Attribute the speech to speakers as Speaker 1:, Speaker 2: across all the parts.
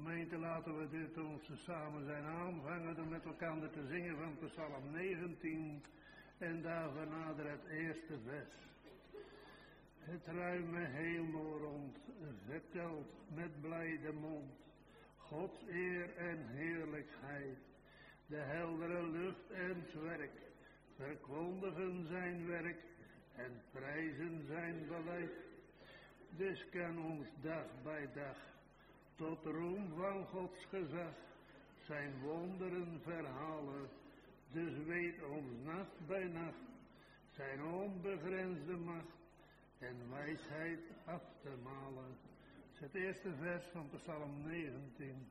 Speaker 1: Gemeente, laten we dit ons samen zijn aanvangen door met elkaar te zingen van Psalm 19 en daarvan nader het eerste vers. Het ruime hemel rond vertelt met blijde mond Gods eer en heerlijkheid. De heldere lucht en zwerk verkondigen zijn werk en prijzen zijn beleid. Dus kan ons dag bij dag tot roem van Gods gezag zijn wonderen verhalen. Dus weet ons nacht bij nacht zijn onbegrensde macht en wijsheid af te malen. Het is het eerste vers van Psalm 19.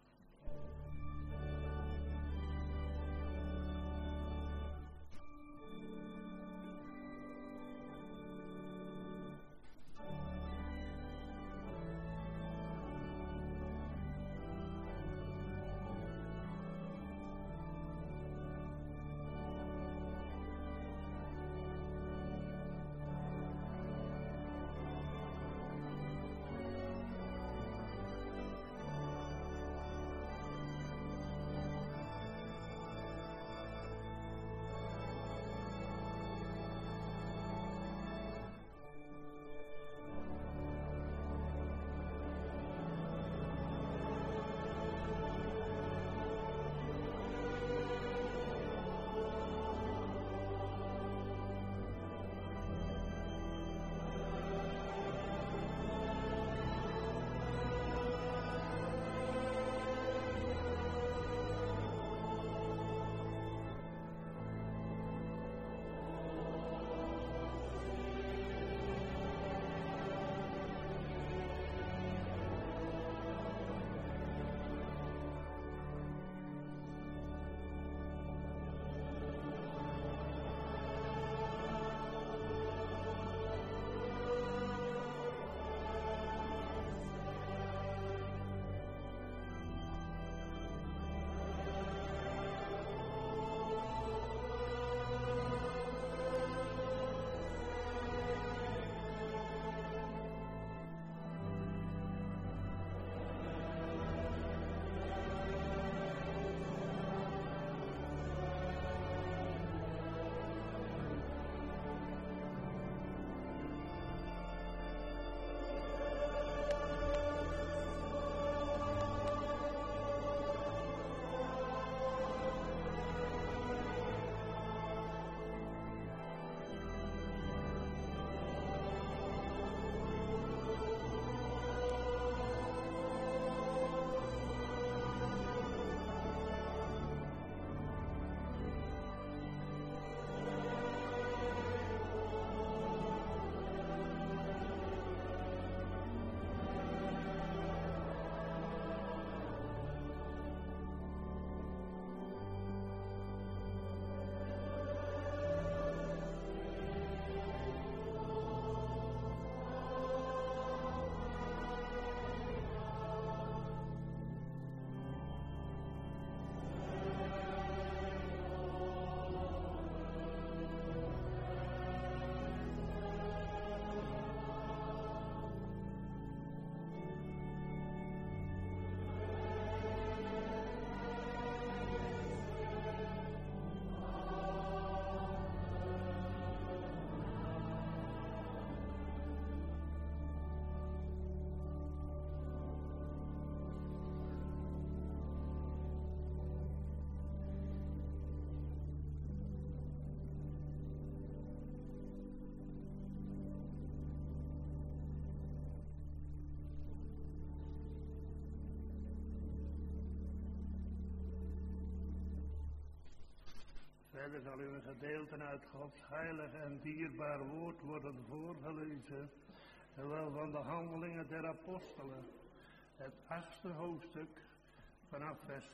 Speaker 1: Verder zal u een gedeelte uit Gods heilig en dierbaar woord worden voorgelezen, zowel van de handelingen der apostelen, het 8e hoofdstuk, vanaf vers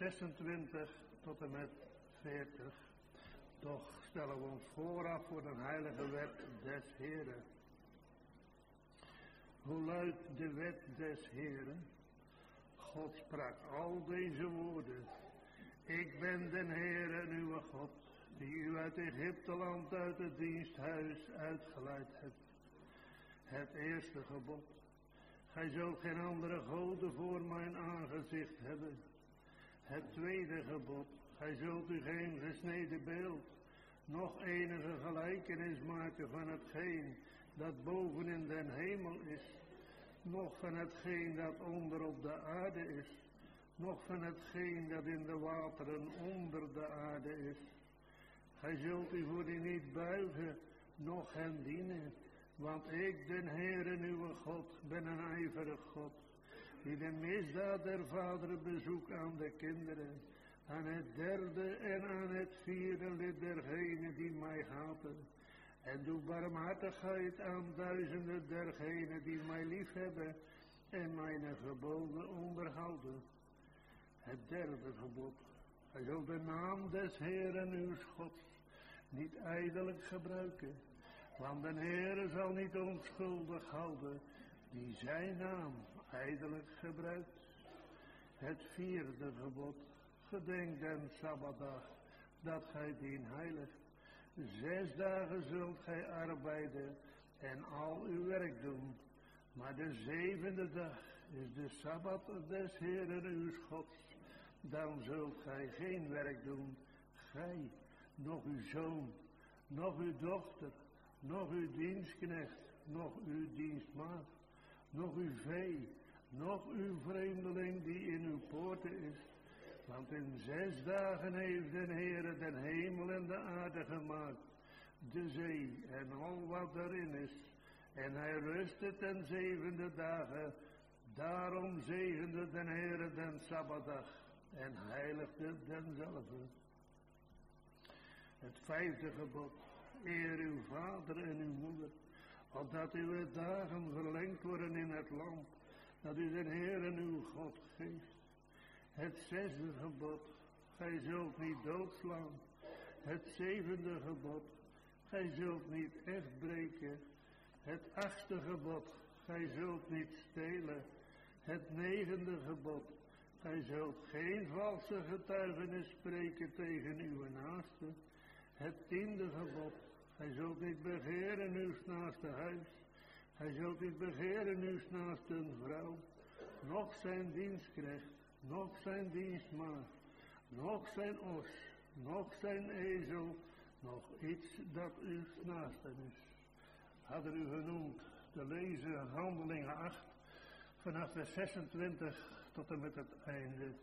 Speaker 1: 26 tot en met 40. Doch stellen we ons vooraf voor de heilige wet des Heren. Hoe luidt de wet des Heren? God sprak al deze woorden. Ik ben den Heere uw God, die u uit Egypteland uit het diensthuis uitgeleid hebt. Het eerste gebod. Gij zult geen andere goden voor mijn aangezicht aangezicht hebben. Het tweede gebod, gij zult u geen gesneden beeld, nog enige gelijkenis maken van hetgeen dat boven in den hemel is, nog van hetgeen dat onder op de aarde is, nog van hetgeen dat in de wateren onder de aarde is. Gij zult u voor die niet buigen, noch hen dienen, want ik, den Heere uw God, ben een ijverig God, die de misdaad der vaderen bezoekt aan de kinderen, aan het derde en aan het vierde lid dergenen die mij haten, en doe barmhartigheid aan duizenden dergenen die mij liefhebben en mijn geboden onderhouden. Het derde gebod, gij zult de naam des Heeren uw Gods niet ijdelijk gebruiken, want de Heere zal niet onschuldig houden die zijn naam ijdelijk gebruikt. Het vierde gebod, gedenk den Sabbatdag, dat gij dien heiligt. 6 dagen zult gij arbeiden en al uw werk doen, maar de 7e dag is de Sabbat des Heeren uw Gods. Dan zult gij geen werk doen, gij, noch uw zoon, noch uw dochter, noch uw dienstknecht, noch uw dienstmaagd, noch uw vee, noch uw vreemdeling die in uw poorten is. Want in 6 dagen heeft de Heere den hemel en de aarde gemaakt, de zee en al wat erin is. En hij rustte ten 7e dagen, daarom zegende de Heere den Sabbatdag en heiligde denzelve. Het 5e gebod, eer uw vader en uw moeder, opdat uw dagen verlengd worden in het land, dat u de Heere uw God geeft. Het 6e gebod, gij zult niet doodslaan. Het 7e gebod, gij zult niet echt breken. Het 8e gebod, gij zult niet stelen. Het 9e gebod, gij zult geen valse getuigenis spreken tegen uw naaste. Het 10e gebod, gij zult niet begeren uw naaste huis. Gij zult niet begeren uw naaste vrouw, noch zijn dienstknecht, noch zijn dienstmaagd, noch zijn os, noch zijn ezel, nog iets dat uw naaste is. Hadden u genoemd te lezen Handelingen 8, vanaf vers 26 tot en met het einde.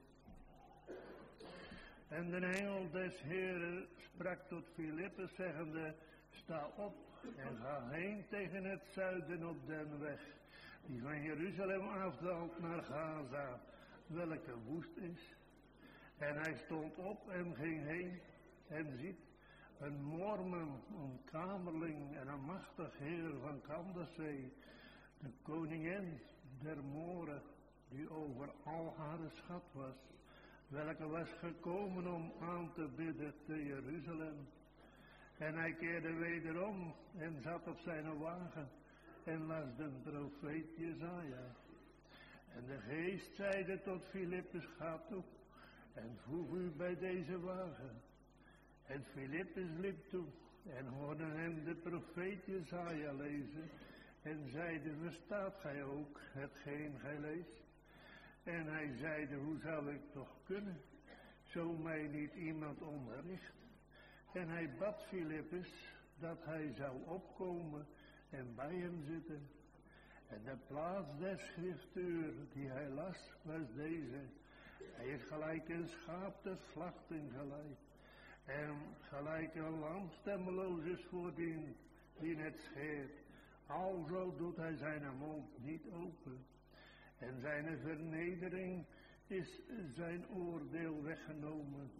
Speaker 1: En de engel des Heeren sprak tot Filippus, zeggende, sta op en ga heen tegen het zuiden op den weg, die van Jeruzalem afdaalt naar Gaza, welke woest is. En hij stond op en ging heen, en ziet, een moorman, een kamerling en een machtig heer van Kandasee, de koningin der Moren, die over al haar schat was, welke was gekomen om aan te bidden te Jeruzalem. En hij keerde wederom en zat op zijn wagen en las de profeet Jesaja. En de geest zeide tot Filippus, ga toe en voeg u bij deze wagen. En Filippus liep toe en hoorde hem de profeet Jesaja lezen en zeide, verstaat gij ook hetgeen gij leest? En hij zeide, hoe zou ik toch kunnen, zo mij niet iemand onderricht? En hij bad Filippus dat hij zou opkomen en bij hem zitten. En de plaats des schriftuur die hij las was deze. Hij is gelijk een schaap des slachting gelijk. En gelijk een lam stemmeloos is voor die het scheert. Alzo doet hij zijn mond niet open. En zijn vernedering is zijn oordeel weggenomen.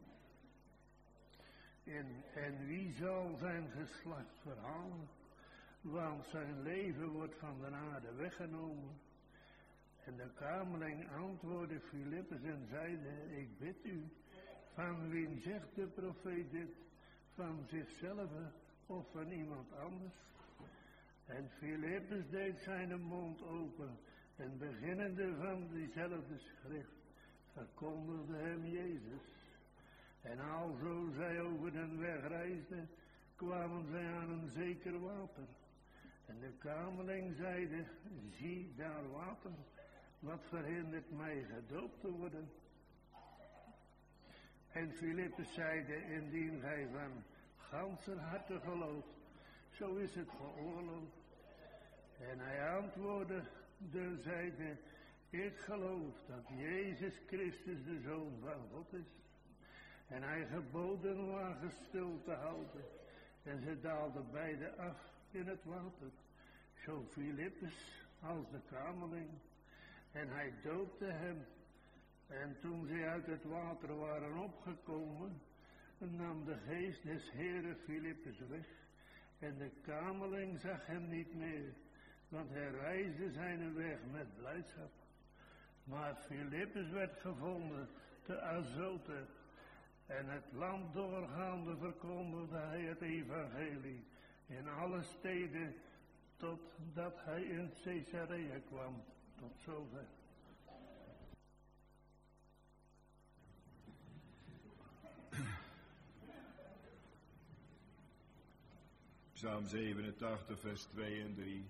Speaker 1: En wie zal zijn geslacht verhalen? Want zijn leven wordt van de aarde weggenomen. En de kamerling antwoordde Filippus en zeide, ik bid u, van wie zegt de profeet dit? Van zichzelf of van iemand anders? En Filippus deed zijn mond open en beginnende van diezelfde schrift verkondigde hem Jezus. En alzo zij over den weg reisden, kwamen zij aan een zeker water. En de kamerling zeide, zie daar water. wat verhindert mij gedoopt te worden? En Filippus zeide, indien gij van ganser harte gelooft, zo is het geoorloofd. En hij antwoordde, zeide, ik geloof dat Jezus Christus de Zoon van God is. En hij geboden waren stil te houden. En ze daalden beide af in het water. Zo Filippus als de kameling. En hij doopte hem. En toen ze uit het water waren opgekomen, nam de geest des Heeren Filippus weg. En de kameling zag hem niet meer, want hij reisde zijn weg met blijdschap. Maar Filippus werd gevonden te Azote. En het land doorgaande verkondigde hij het evangelie in alle steden, totdat hij in Caesarea kwam. Tot zover.
Speaker 2: Psalm 87, vers 2 en 3.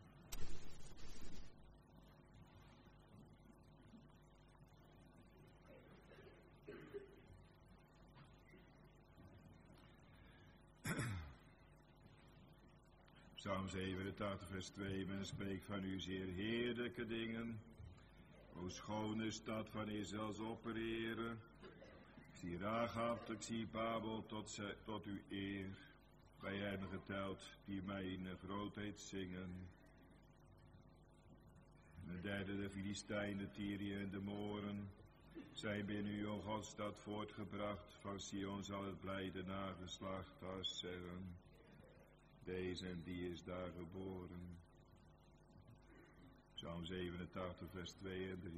Speaker 2: Psalm 87, vers 2. Men spreekt van u zeer heerlijke dingen. O schone stad van Israëls opperheren. Ik zie Rahab, ik zie Babel tot uw eer. Wij hebben geteld die mijn grootheid zingen. De derde, de Filistijnen, Tyrië en de Moren zijn binnen u, o Godstad, voortgebracht. Van Sion zal het blijde nageslacht als zeggen. Deze en die is daar geboren. Psalm 87, vers 2 en 3.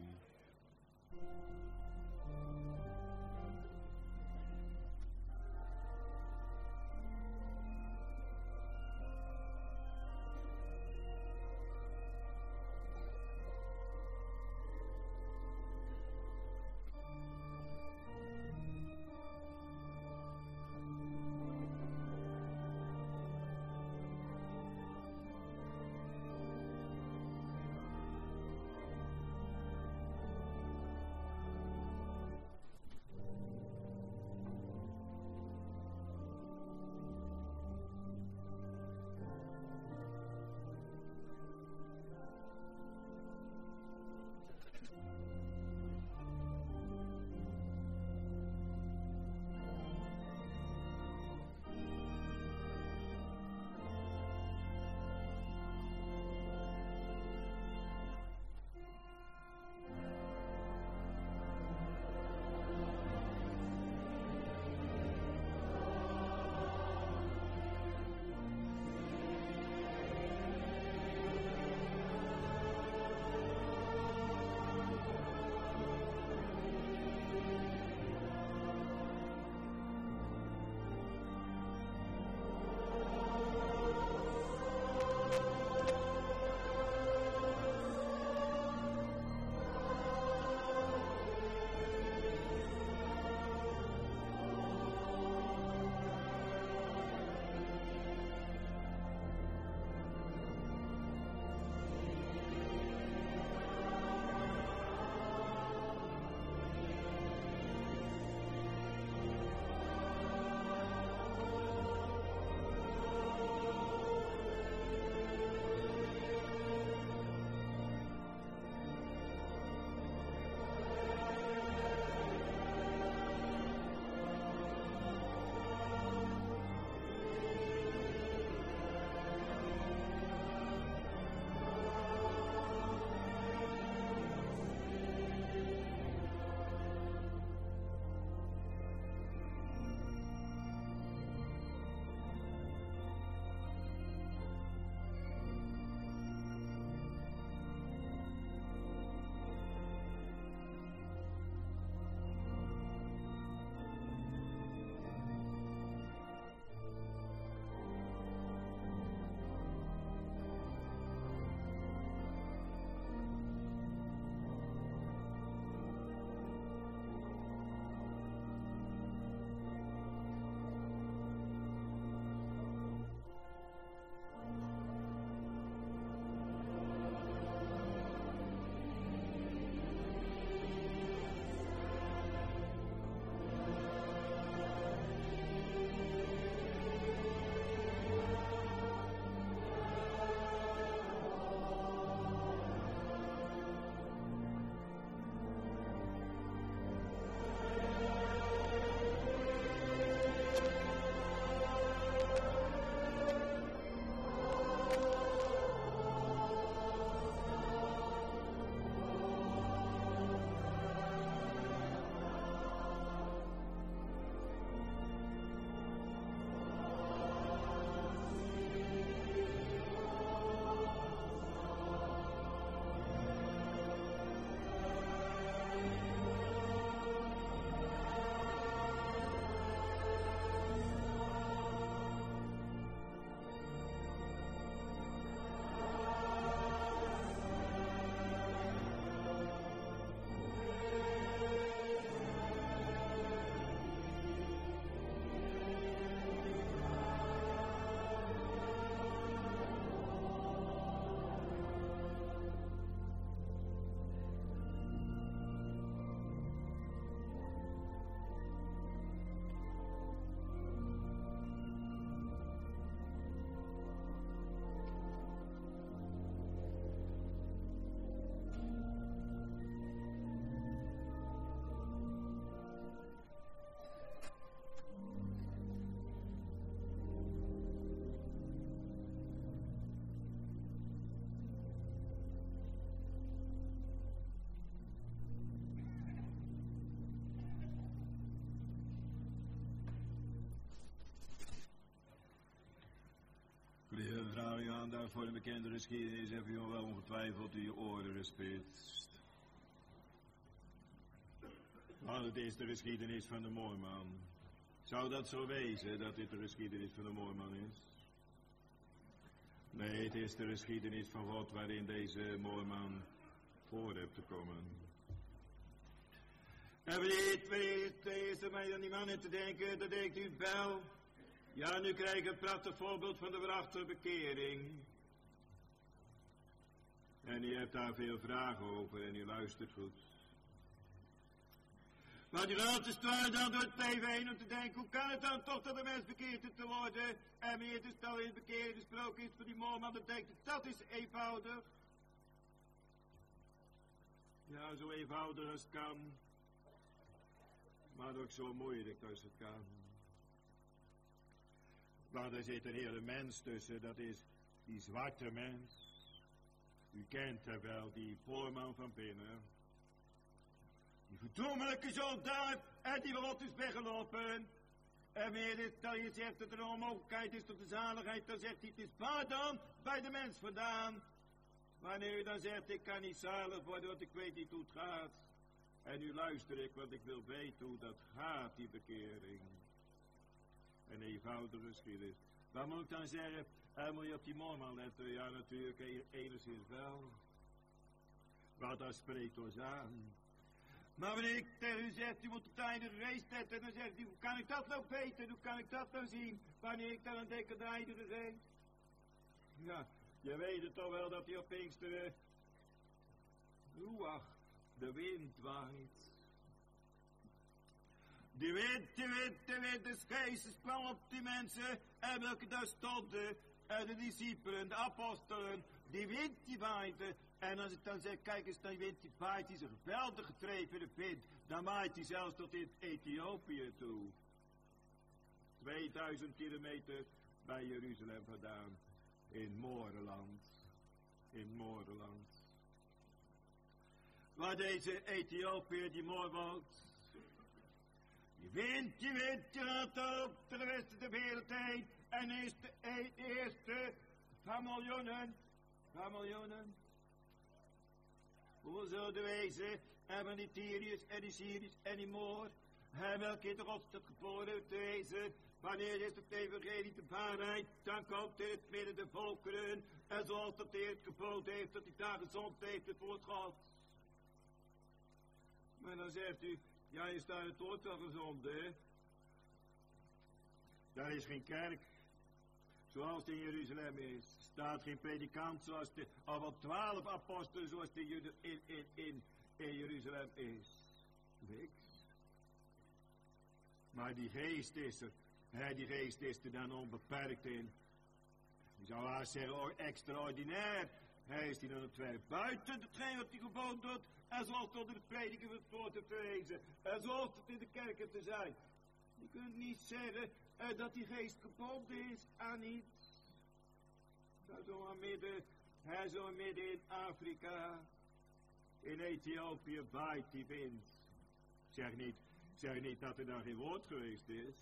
Speaker 2: voor een bekende geschiedenis heb je wel ongetwijfeld in je oren gespitst. Maar het is de geschiedenis van de Moorman. Zou dat zo wezen, dat dit de geschiedenis van de Moorman is? Nee, het is de geschiedenis van God waarin deze Moorman voor hebt te komen. En wanneer is er mij aan die mannen te denken, dan denkt u wel. Ja, nu krijg ik een prachtig voorbeeld van de waarachtige bekering. En u hebt daar veel vragen over en u luistert goed. Maar die laatste straal dan door het leven heen om te denken, hoe kan het dan toch dat de mens bekeerd is te worden? En wanneer de stel in bekering gesproken is voor die Moorman, dan denkt dat is eenvoudig. Ja, zo eenvoudig als het kan. Maar ook zo moeilijk als het kan. Maar er zit een hele mens tussen, dat is die zwarte mens. U kent hem wel, die voorman van binnen. Die verdoemelijke soldaat, en die rot is weggelopen. En wanneer je zegt dat er een onmogelijkheid is tot de zaligheid, dan zegt hij, het is waar dan bij de mens vandaan. Wanneer u dan zegt, ik kan niet zalig worden, want ik weet niet hoe het gaat. En nu luister ik, want ik wil weten hoe dat gaat, die bekering. Een eenvoudige geschiedenis. Wat moet ik dan zeggen? Moet je op die Moorman letten? Ja, natuurlijk, enigszins wel. Maar dat spreekt ons aan. Maar wanneer ik tegen u zeg, u moet op de heilige geest letten, dan zegt u, hoe kan ik dat nou weten? Hoe kan ik dat nou zien? Wanneer ik dan aan denk aan de heilige geest? Ja, je weet het toch wel dat hij op Pinksteren ruach, de wind waait. De wind des geestes kwam op die mensen en welke daar stonden, de discipelen, de apostelen, die wind die waaide. En als ik dan zeg, kijk eens naar die wind die waait, die is een geweldig gedreven wind, dan waait hij zelfs tot in Ethiopië toe. 2000 kilometer bij Jeruzalem vandaan, in Moorland. In Moorland. Waar deze Ethiopiër die mooi woont. Die wind, die gaat op de rest van de wereld heen. En is de eerste van miljoenen. Hoe zou de wezen hebben die Tyriërs en die Syriërs en die Moor? En welke in de godstad geboren te wezen? Wanneer is het evangelie de waarheid, dan komt in het midden de volkeren. En zoals dat hij het geboden heeft, dat hij daar gezond heeft het woord God. Maar dan zegt u, ja, is daar het woord wel gezond, hè? Daar is geen kerk, zoals het in Jeruzalem is. Er staat geen predikant, zoals de, al wel 12 apostelen, zoals die in Jeruzalem is. Niks. Maar die geest is er. Die geest is er dan onbeperkt in. Je zou haast zeggen, extraordinair. Hij is die dan het werk buiten hetgeen wat hij gewoon doet. En zoals tot in de prediking van het woord te wezen. En zoals het in de kerken te zijn. Je kunt niet zeggen dat die geest gebonden is aan iets. Zo midden in Afrika. In Ethiopië waait die wind. Zeg niet dat er dan geen woord geweest is.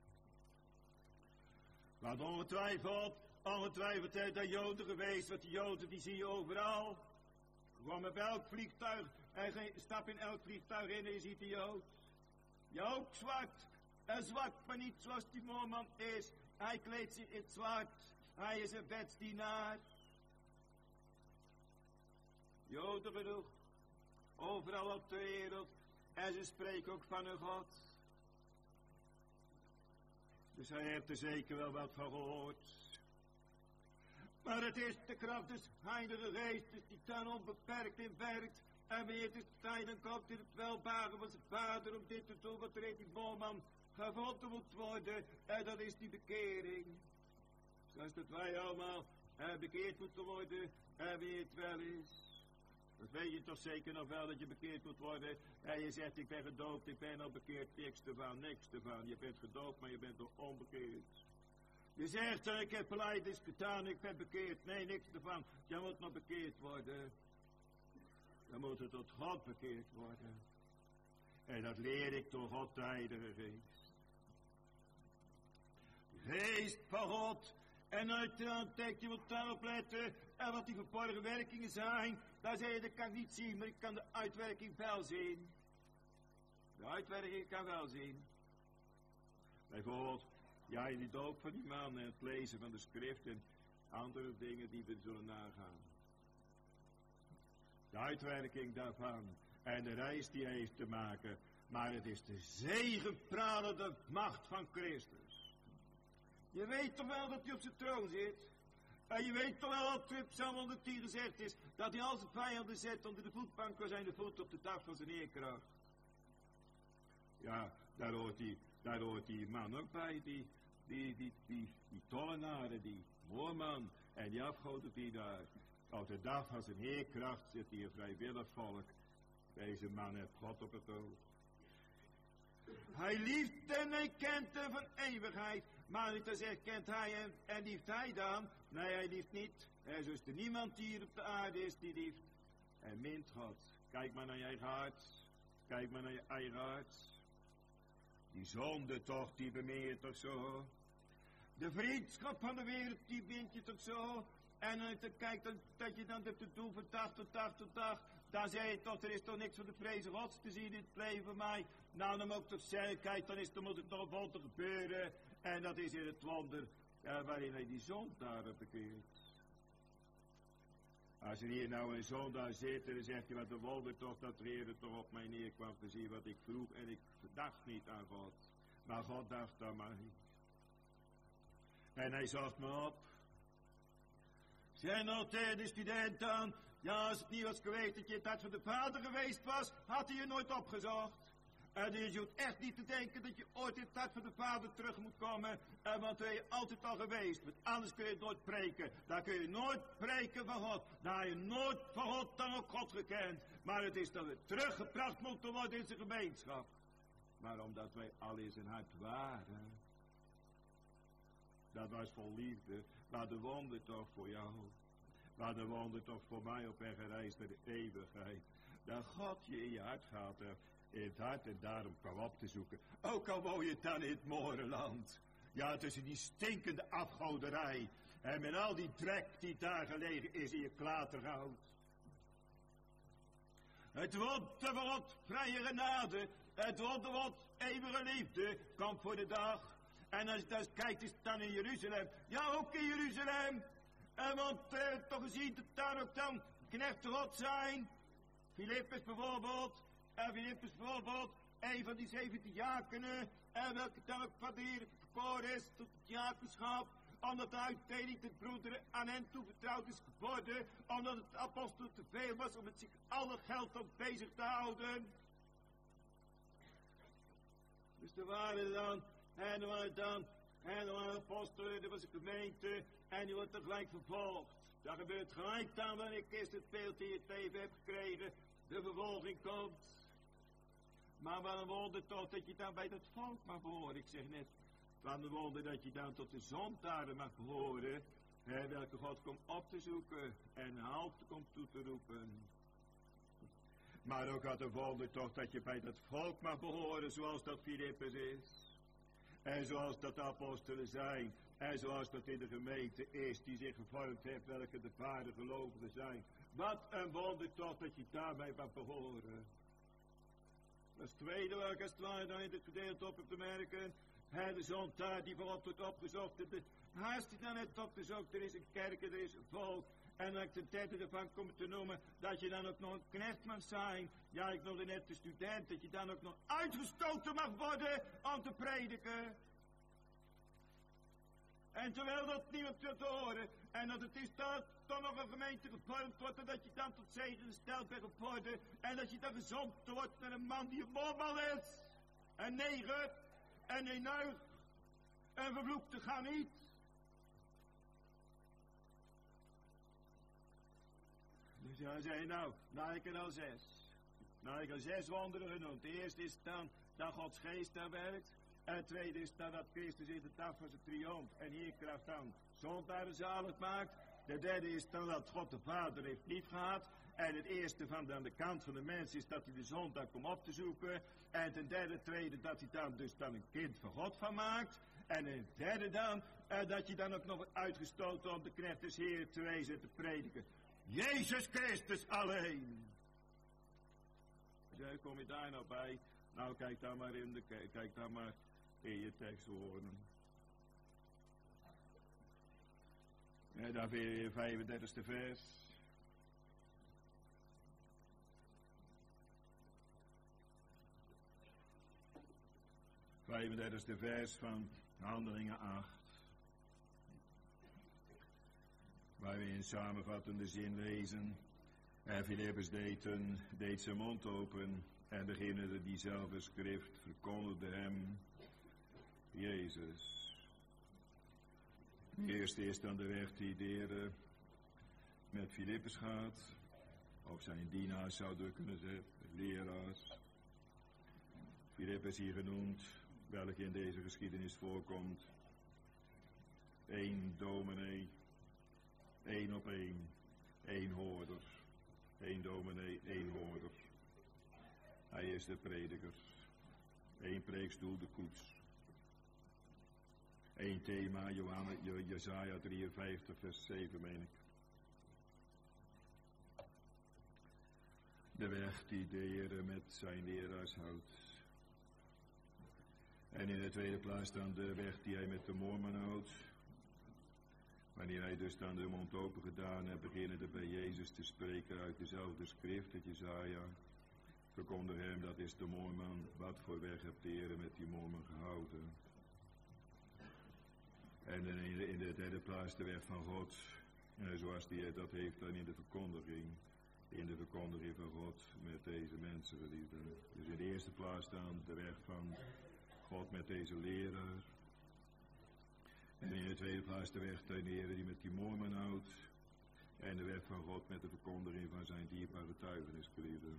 Speaker 2: Maar ongetwijfeld heeft dat Joden geweest, want die Joden die zie je overal. Gewoon met welk vliegtuig, stap in elk vliegtuig in en je ziet die Jood. Ja, ook zwart. En zwart, maar niet zoals die Moorman is. Hij kleedt zich in het zwart. Hij is een wetsdienaar. Joden genoeg. Overal op de wereld. En ze spreken ook van hun God. Dus hij heeft er zeker wel wat van gehoord. Maar het is de kracht des Heilige Geestes die dan onbeperkt in werkt. En wanneer het is tijd, dan komt in het welbaren van zijn vader om dit te doen wat er in die Moorman gevonden moet worden. En dat is die bekering. Zoals dat wij allemaal bekeerd moeten worden en wie het wel is. Dat weet je toch zeker nog wel dat je bekeerd moet worden. En je zegt ik ben gedoopt, ik ben al bekeerd, niks ervan. Je bent gedoopt, maar je bent nog onbekeerd. Je zegt ik heb belijdenis gedaan, ik ben bekeerd. Nee, niks ervan. Je moet nog bekeerd worden. Dan moet het tot God bekeerd worden. En dat leer ik door God de Heilige Geest. De Geest van God En uiteraard je moet daarop letten. En wat die verborgen werkingen zijn. Daar zei je, dat kan ik niet zien. Maar ik kan de uitwerking wel zien. De uitwerking kan wel zien. Bijvoorbeeld, ja, in die doop van die man en het lezen van de schrift en andere dingen die we zullen nagaan. De uitwerking daarvan en de reis die hij heeft te maken. Maar het is de zegepralende macht van Christus. Je weet toch wel dat hij op zijn troon zit? En je weet toch wel dat het Psalm 110 gezegd is, dat hij al zijn vijanden zet onder de voetbank waar zijn de voet op de dag van zijn eerkracht. Ja, daar hoort die man ook bij, die tollenaren, die moorman en die afgodendienaar. Op de dag van zijn heerkracht zit hier een vrijwillig volk. Deze man heeft God op het oog. Hij lieft en hij kent hem van eeuwigheid. Maar niet te zeggen, kent hij en lieft hij dan? Nee, hij lieft niet. Er is dus niemand die hier op de aarde is die lieft. En mint God. Kijk maar naar je eigen hart. Kijk maar naar je eigen hart. Die zonde toch, die bemeer je toch zo. De vriendschap van de wereld, die bindt je toch zo. En als je kijkt dat je dan hebt te doen van dag tot dag tot dag. Dan zei je toch, er is toch niks van de vrezen Gods te zien in het leven van mij. Nou, dan moet ik toch zeggen, kijk, dan moet het toch wel te gebeuren. En dat is in het wonder waarin hij die zondaar bekeert. Als er hier nou een zondaar zit, dan zegt hij, wat een wonder toch dat de Heer toch op mij neerkwam te zien wat ik vroeg. En ik dacht niet aan God, maar God dacht aan mij. En hij zocht me op. Zijn nou tegen de student dan, ja, als het niet was geweest dat je het hart van de Vader geweest was, had hij je nooit opgezocht. En je hoeft echt niet te denken dat je ooit in het hart van de Vader terug moet komen, want daar ben je altijd al geweest. Want anders kun je nooit preken. Dan kun je nooit preken van God. Dan heb je nooit van God dan ook God gekend. Maar het is dat we teruggebracht moeten worden in zijn gemeenschap. Maar omdat wij al in zijn hart waren, dat was vol liefde, maar de wonder toch voor jou. Maar de wonder toch voor mij op weg gereisd naar de eeuwigheid. Dat God je in je hart gaat in het hart en daarom kwam op te zoeken. Ook al woon je dan in het Morenland. Ja, tussen die stinkende afgoderij. En met al die drek die daar gelegen is in je klaterhout. Het wonder wat vrije genade. Het wonder wat eeuwige liefde komt voor de dag. En als je dan kijkt, is het dan in Jeruzalem. Ja, ook in Jeruzalem. Want toch gezien dat daar ook dan knechten God zijn. Filippus bijvoorbeeld. Filippus bijvoorbeeld, een van die 17 diakenen, en welke dan ook van de Heer verkoren is tot het diakenschap, omdat de uitdeling ten broederen aan hen toevertrouwd is geworden, omdat het apostel te veel was om het zich alle geld op bezig te houden. Dus er waren dan apostelen, er was een gemeente, en die wordt tegelijk vervolgd. Dat gebeurt gelijk dan wanneer ik eerst het beeld in je tv heb gekregen, de vervolging komt. Maar wat een wonder toch dat je dan bij dat volk mag behoren. Ik zeg net, wat een wonder dat je dan tot de zondaren mag behoren. Welke God komt op te zoeken en halt komt toe te roepen. Maar ook wat een wonder toch dat je bij dat volk mag behoren zoals dat Filippus is. En zoals dat de apostelen zijn. En zoals dat in de gemeente is die zich gevormd heeft welke de ware gelovigen zijn. Wat een wonder toch dat je daarbij mag behoren. Dat is het tweede waar ik als het ware dan in dit gedeelte op heb te merken. De zondaar die vanochtend opgezocht heeft. De haast die dan net opgezocht. Er is een kerk, er is een volk. En dan ik ten derde ervan kom te noemen. Dat je dan ook nog een knecht mag zijn. Ja, ik noemde net de student. Dat je dan ook nog uitgestoten mag worden om te prediken. En terwijl dat niemand wil horen. En dat het is dat toch nog een gemeente gevormd wordt. En dat je dan tot zegen gesteld bent geworden. En dat je dan gezond wordt met een man die een moorman is. Een neger. En een nuig. En vervloekte gaan niet. Dus hij zei nou ik er al 6. Nou, ik heb 6 wonderen genoemd. De eerste is dan dat Gods geest daar werkt. En het tweede is dan dat Christus in de dag van zijn triomf en heerkracht dan zondaren zalig maakt. De derde is dan dat God de Vader heeft lief gehad. En het eerste van aan de kant van de mens is dat hij de zondag komt op te zoeken. En ten tweede dat hij dan een kind van God van maakt. En ten derde dan, dat je dan ook nog wordt uitgestoten om de knecht des Heer te wezen en te prediken. Jezus Christus alleen. Dus kom je daar nou bij? Nou, kijk daar maar in je tekstwoorden. En dan weer 35e vers. De vers van Handelingen 8. Waar we in samenvattende zin lezen. En Filippus deed zijn mond open. En degene die diezelfde schrift verkondigde hem Jezus. Eerst is dan de weg die de Heer met Filippus gaat. Of zijn dienaars zouden we kunnen zeggen, leraars. Filippus hier genoemd, welke in deze geschiedenis voorkomt. 1 dominee, 1 op 1, 1 hoorder. 1 dominee, 1 hoorder. Hij is de prediker. 1 preekstoel, de koets. 1 thema, Jesaja 53, vers 7, meen ik. De weg die de Heer met zijn leraars houdt. En in de tweede plaats dan de weg die hij met de Mormon houdt. Wanneer hij dus dan de mond open gedaan heeft, beginnende bij Jezus te spreken uit dezelfde schrift, het Jesaja. Verkondig hem, dat is de Mormon, wat voor weg hebt de Heer met die Mormon gehouden. En in de derde plaats de weg van God, zoals die dat heeft dan in de verkondiging. In de verkondiging van God met deze mensen, geliefden. Dus in de eerste plaats dan de weg van God met deze leraar. En in de tweede plaats de weg ten Heer die met die Mormon houdt. En de weg van God met de verkondiging van zijn dierbare getuigenis, geliefden.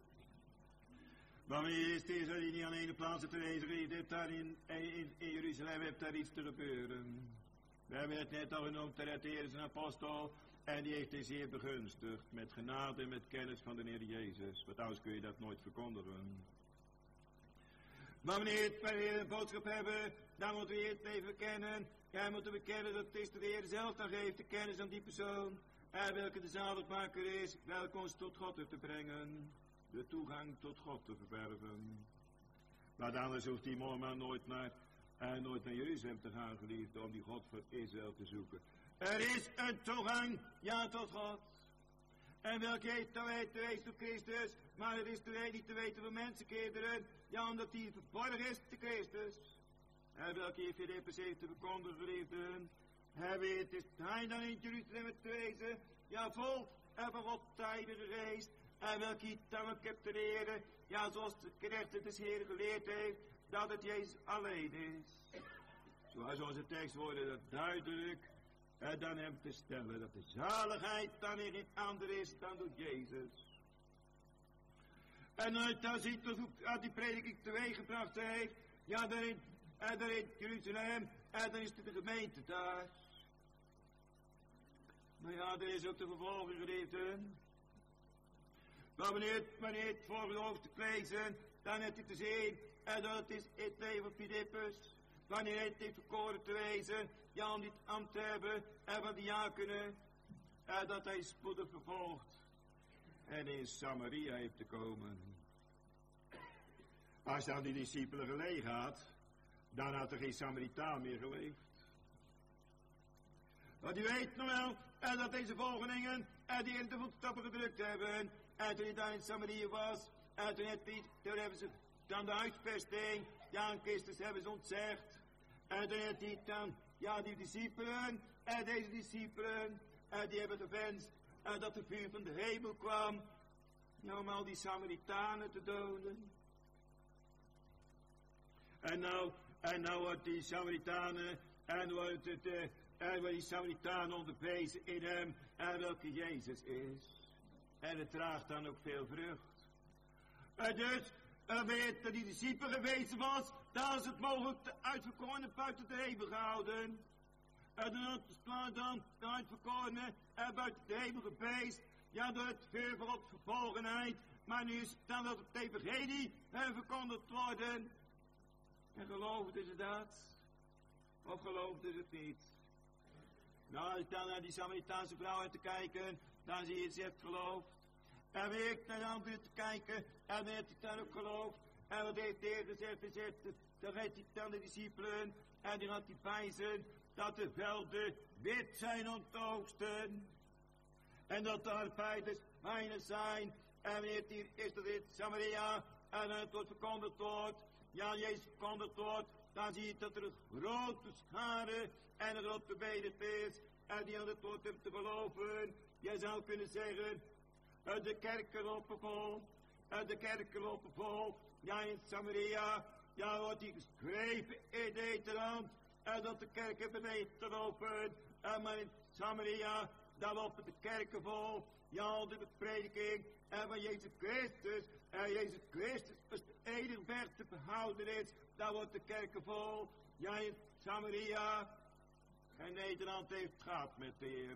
Speaker 2: Maar eerst is er niet aan de ene plaats te lezen, daar in Jeruzalem heeft daar iets te gebeuren. We hebben het net al genoemd, de Heer is een apostel en die heeft hij zeer begunstigd met genade en met kennis van de Heer Jezus. Want anders kun je dat nooit verkondigen. Maar wanneer we een boodschap hebben, dan moeten we het even kennen. Jij moet bekennen dat het is de Heer zelf dan geeft de kennis aan die persoon. En welke de zaligmaker is, welke ons tot God heeft te brengen. De toegang tot God te verwerven. Maar anders hoeft die Mormon nooit naar Jeruzalem te gaan, geliefd, om die God voor Israël te zoeken. Er is een toegang, ja, tot God. En welke heet te weten door Christus, maar het is niet te weten van mensenkinderen, ja, omdat die verborgen is te Christus. En welke hier Filippus heeft te verkondigen, geliefden. Hij weet, is hij dan in Jeruzalem te wezen, ja, vol en van God tijdige geest. En welke hij dan ook hebt te leren, ja, zoals de knecht des Heeren geleerd heeft, dat het Jezus alleen is. Zoals onze tekstwoorden dat duidelijk dan hem te stellen, dat de zaligheid dan in geen ander is dan door Jezus. En dan ziet we hoe die prediking teweeggebracht heeft, ja, daar in Jeruzalem, en dan is het de gemeente daar. Maar ja, er is ook de vervolging, geliefden. Maar wanneer het volgende hoofdstuk lezen, dan heeft hij te zien, en dat is het leven van Filippus. Wanneer hij het heeft verkoren te wezen, ja, om dit ambt te hebben, en van de diakenen, en dat hij spoedig vervolgd en in Samaria heeft te komen. Als dan die discipelen gelegen had, dan had er geen Samaritaan meer geleefd. Want u weet nog wel, en dat deze volgelingen, en die in de voetstappen gedrukt hebben, en toen hij daar in Samaria was, en toen hebben ze dan de huisvesting, ja, aan Christus hebben ze ontzegd. En toen heeft hij dan, ja, die discipelen, en deze discipelen, en die hebben gewenst, en dat de vuur van de hemel kwam, ja, om al die Samaritanen te doden. En nou wordt die Samaritanen, en wordt die Samaritanen onderwezen in hem, en welke Jezus is. En het draagt dan ook veel vrucht. En dus, weet dat die discipel geweest was, dan is het mogelijk de uitverkorenen buiten de hemel gehouden. En dan de uitverkorenen buiten de hemel geweest,
Speaker 3: ja, door het vuur van vervolgenheid, maar nu is het dan dat het evangelie verkondigd worden. En geloofden ze dat? Of geloofden ze het niet? Nou, als ik dan naar die Samaritaanse vrouw te kijken, dan zie je, ze heeft geloofd. En weer ik naar de andere te kijken, en dan heeft hij dan ook geloofd. En wat heeft de Heer gezegd? Dan heeft hij dan de discipelen, en die had die wijzen, dat de velden wit zijn om te oogsten. En dat de arbeiders weinig zijn. En wanneer hier is dat in Samaria, en het wordt verkondigd wordt, ja, Jezus verkondigd wordt, dan zie je dat er een grote schare en een grote menigte is, en die aan het woord hebben te geloven. Je zou kunnen zeggen, de kerken lopen vol, de kerken lopen vol, ja, in Samaria, ja, wordt hier geschreven in Nederland, en dat de kerken beneden te lopen, maar in Samaria, daar lopen de kerken vol, ja, de prediking, en van Jezus Christus, en Jezus Christus is de enige weg te behouden is, daar wordt de kerken vol, ja, in Samaria, en Nederland heeft gehad met de Heer.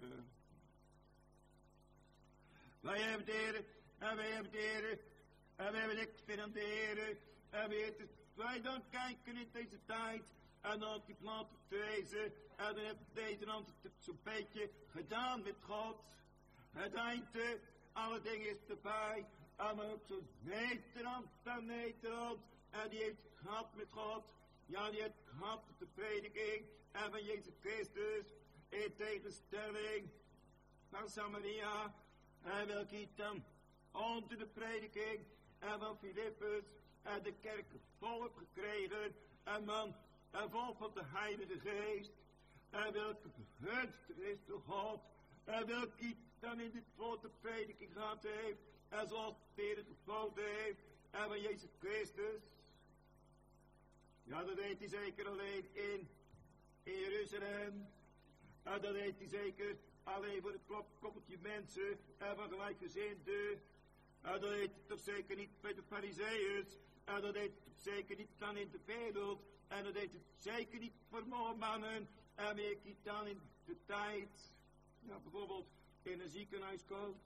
Speaker 3: Wij hebben de Heer, en wij hebben de Heer, en wij hebben niks meer aan de Heer, en wij dan kijken in deze tijd, en dan op die planten te wezen, en dan heeft Nederland het zo'n beetje gedaan met God. Het einde, alle dingen is erbij, en maar ook zo'n Nederland, en die heeft gehad met God. Ja, die heeft gehad met de prediking, en van Jezus Christus, in tegenstelling van Samaria, en welke dan onder de prediking, en van Filippus, en de kerk volk gekregen, en man, en vol van de Heilige Geest, en welke begunstigd is door God, en welke dan in dit grote prediking gehad heeft, en zoals de Heer geboden heeft, en van Jezus Christus. Ja, dat deed hij zeker alleen in Jeruzalem, en dat deed hij zeker alleen voor het koppeltje mensen, en van gelijkgezinden, en dat deed hij toch zeker niet bij de Farizeeërs, en dat deed hij toch zeker niet dan in de wereld, en dat deed hij zeker niet voor mannen, en meer dan in de tijd, ja, bijvoorbeeld in een ziekenhuiskant.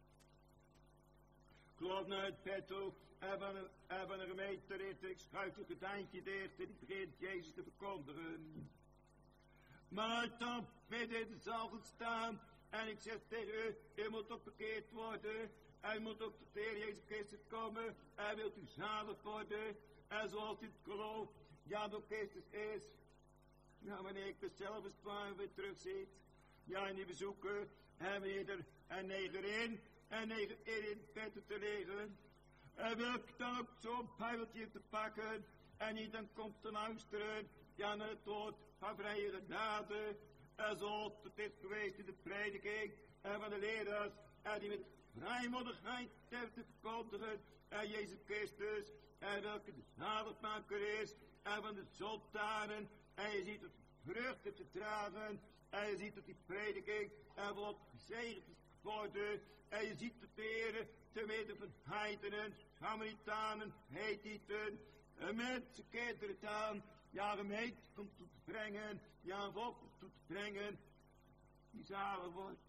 Speaker 3: Ik geloof naar het bed toe, en van een gemeenterit, ik schuif het gordijntje dicht en ik begint Jezus te verkondigen. Maar dan midden in de zaal gaan staan, en ik zeg tegen u moet ook bekeerd worden, en u moet ook tot de Heer Jezus Christus komen, en wilt u zalig worden, en zoals u het gelooft, ja, door Christus is. Ja, wanneer ik mezelf eens weer terugziet, ja, in die bezoeken, en wanneer er een negerin, en negerin in het bed te liggen, en wil ik dan ook zo'n bijbeltje te pakken, en die dan komt te luisteren, ja, naar het woord van vrije genade, en zoals het is geweest in de prediking, en van de leraars, en die met vrijmoedigheid heeft te verkondigen, en Jezus Christus, en welke de zaligmaker is, en van de zondagen, en je ziet het vruchten te dragen, en je ziet dat die prediking, en wat gezegend is geworden, en je ziet het Heer te midden van heidenen, Samaritanen, Hethieten, mensen keren het aan, ja, een gemeente komt toe te brengen, ja, een volk komt toe te brengen, die zalig wordt.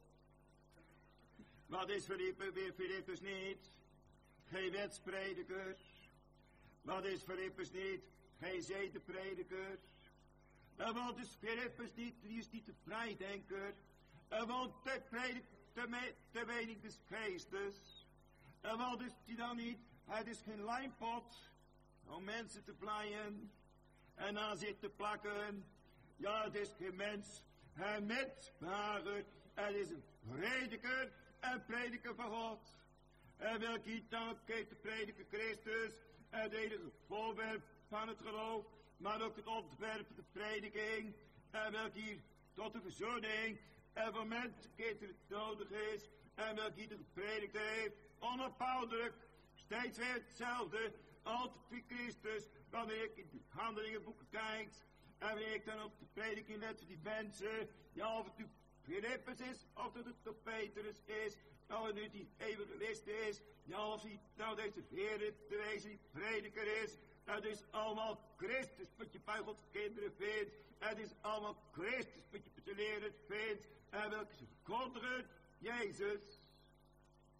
Speaker 3: Wat is Filippus niet? Geen wetsprediker. Wat is Filippus niet? Geen zedenprediker. En wat is Filippus niet? Die is niet de vrijdenker. En wat predikt te weinig des Geestes. En wat is die dan niet? Het is geen lijmpot om mensen te vleien en aan zich te plakken. Ja, het is geen mens. Hij mensmager. Het is een prediker en prediker van God. En welke dan keert de prediker Christus, het enige voorwerp van het geloof, maar ook het ontwerp van de prediking, en welke hier tot de verzoening en voor mensen keert het nodig is, en welke hier gepredikt heeft, onophoudelijk, steeds weer hetzelfde, altijd voor Christus, wanneer ik in de handelingenboeken kijk, en wanneer ik dan op de prediking let voor die mensen, ja, of het nu Filippus is, of dat het toch Petrus is, of het nu die evangelist is, ja, of hij nou deze Heer te wezen, die prediker is, het is allemaal Christus wat je bij Gods kinderen vindt, het is allemaal Christus wat je te leren vindt, en welke ze verkondigen, Jezus.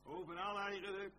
Speaker 3: overal eigenlijk.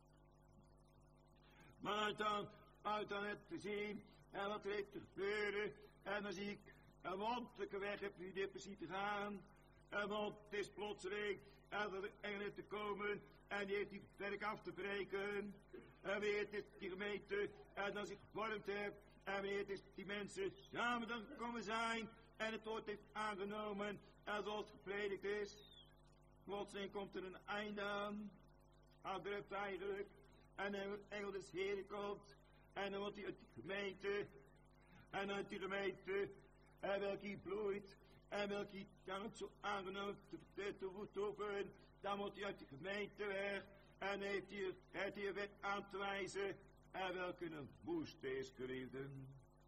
Speaker 3: Maar uit dan het te zien, en wat er heeft te gebeuren, en dan zie ik een wonderlijke weg heb u dit precies te gaan. Want het is plotseling, en er engelen te komen, en die heeft die werk af te breken. En weer het is die gemeente, en dan zich gevormd heeft, en weer het is die mensen samen dan gekomen zijn, en het woord heeft aangenomen, en zoals het gepredikt is. Plotseling komt er een einde aan, abrupt eigenlijk, en een engel des Heren komt, en dan wordt hij uit die gemeente, en uit die gemeente, en welke hij bloeit, en welke hij kan het zo aangenomen te voeten, dan wordt hij uit de gemeente weg, en heeft hij een wet aan te wijzen, en welke een woest is, geliefden.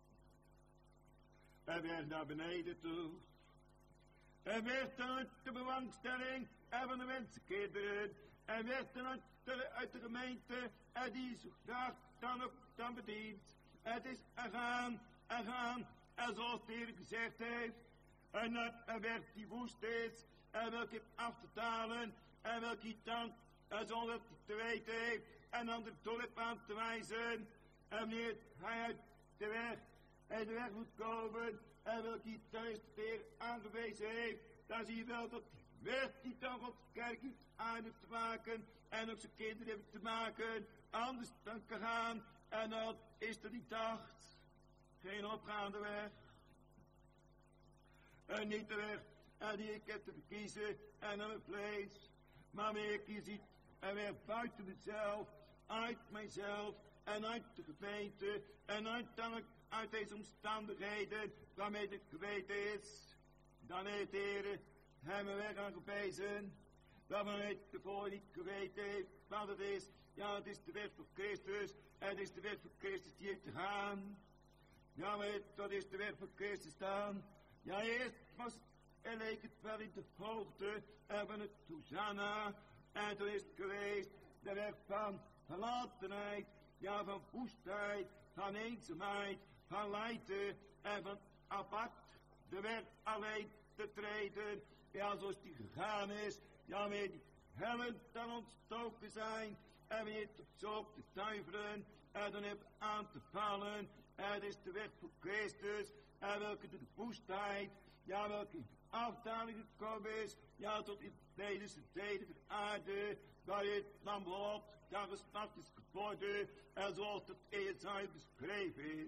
Speaker 3: En werd naar beneden toe, en werd dan uit de belangstelling en van de mensenkinderen, en werd dan uit de gemeente, en die zo graag dan bedient. Het is gaan, en zoals de Heer gezegd heeft, en werd die woest is, en welke het af te talen, en welke dan, zonder dat hij te weten heeft, en dan de dorp aan te wijzen, en wanneer hij uit de weg moet komen, en welke hij dan is de Heer aangewezen heeft, dan zie je wel dat die weg die dan Gods kerk heeft aan te maken, en ook zijn kinderen heeft te maken, anders dan kan gaan, en dat is er niet acht, geen opgaande weg. En niet de weg die ik heb te verkiezen en aan mijn vlees, maar wanneer ik hier ziet en weer buiten mezelf, uit mijzelf en uit de gemeente en uit deze omstandigheden waarmee het geweten is, dan heeft de Heer hem een weg aangewezen waarvan hij tevoren niet geweten heeft wat het is. Ja, het is de weg voor Christus en het is de weg voor Christus die heeft te gaan. Ja, maar dat is de weg voor Christus staan. Ja, eerst leek het wel in de hoogte van het Hosanna. En toen is het geweest de weg van verlatenheid, ja, van woestheid, van eenzaamheid, van lijden en van apart de weg alleen te treden. Ja, zoals die gegaan is, ja, wanneer die hellen dan ontstoken zijn en wanneer het zo te zuiveren en dan heb aan te vallen. Het is de weg voor Christus, en welke de woestheid, ja, welke in de afdaling gekomen is, ja, tot in deze delen der aarde, waar het lam op, ja, gesnapt is geworden, en zoals het in Jesaja beschreven is.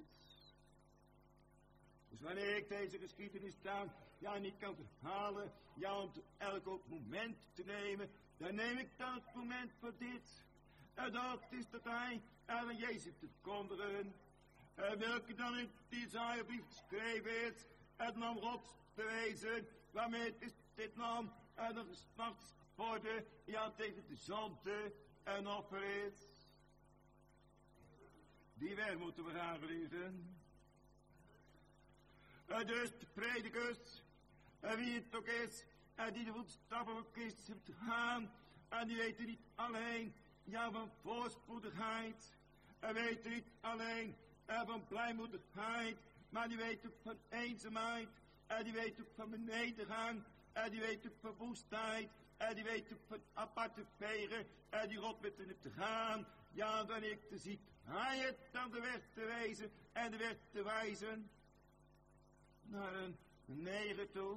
Speaker 3: Dus wanneer ik deze geschiedenis dan, ja, niet kan verhalen, ja, om elk moment te nemen, dan neem ik dan het moment voor dit. En dat is dat hij aan Jezus te verkondigen. Welke dan in die Jesaja-brief geschreven is, het nam Gods te wezen, waarmee het is dit nam, en dat is nachts geworden, ja, tegen de zonde en offer is. Die weg moeten we gaan, geliefden. Dus de predikers, wie het ook is, die de voetstappen van Christus heeft te gaan, en die weten niet alleen, ja, van voorspoedigheid, en weten niet alleen van blijmoedigheid, maar die weet ook van eenzaamheid, en die weet ook van benedengang, en die weet ook van woestheid, en die weet ook van aparte vegen, en die God met hen te gaan. Ja, dan ik te ziet, hij het dan de weg te wezen en de weg te wijzen naar een neger toe.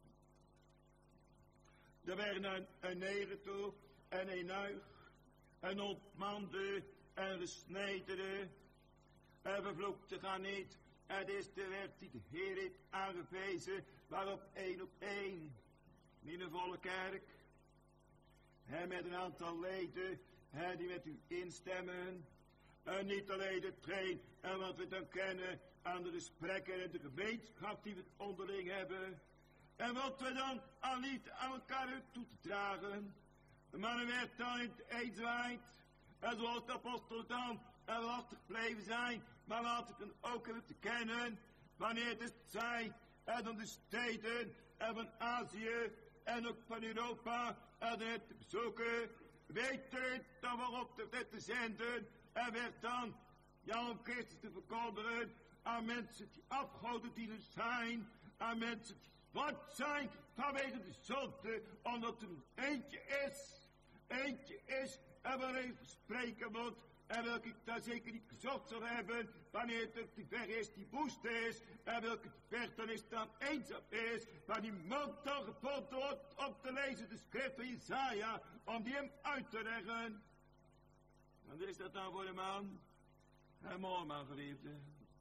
Speaker 3: Er werd naar een neger toe en een nuig, een ontmande en gesnederde. En vervloekte gaan niet. Het is de weg die de Heer heeft aangewezen, waarop één op één, in een volle kerk, met een aantal leden, die met u instemmen. En niet alleen hetgeen en wat we dan kennen aan de gesprekken en de gemeenschap die we onderling hebben. En wat we dan al niet aan elkaar toe te dragen. Maar er werd dan in het eenzaamheid, en zoals de apostel dan en lastig bleven zijn, maar laat ik het ook hebben te kennen, wanneer het zij, en dan de steden, en van Azië, en ook van Europa, en het te bezoeken, weten dan waarop de te zenden, en werd dan, ja, om Christus te verkondigen, aan mensen die afgodendieners zijn, aan mensen die zwart zijn, vanwege de zonde, omdat er een eentje is, eentje is en waar ik spreken moet. En welke ik daar zeker niet gezocht zal hebben, wanneer het te ver is, die woest is, en welke te ver dan is, dan eenzaam is, waar die man dan gevonden wordt om te lezen de schrift van Jesaja, om die hem uit te leggen. Wat is dat nou voor een man? Een mooi man, geliefde.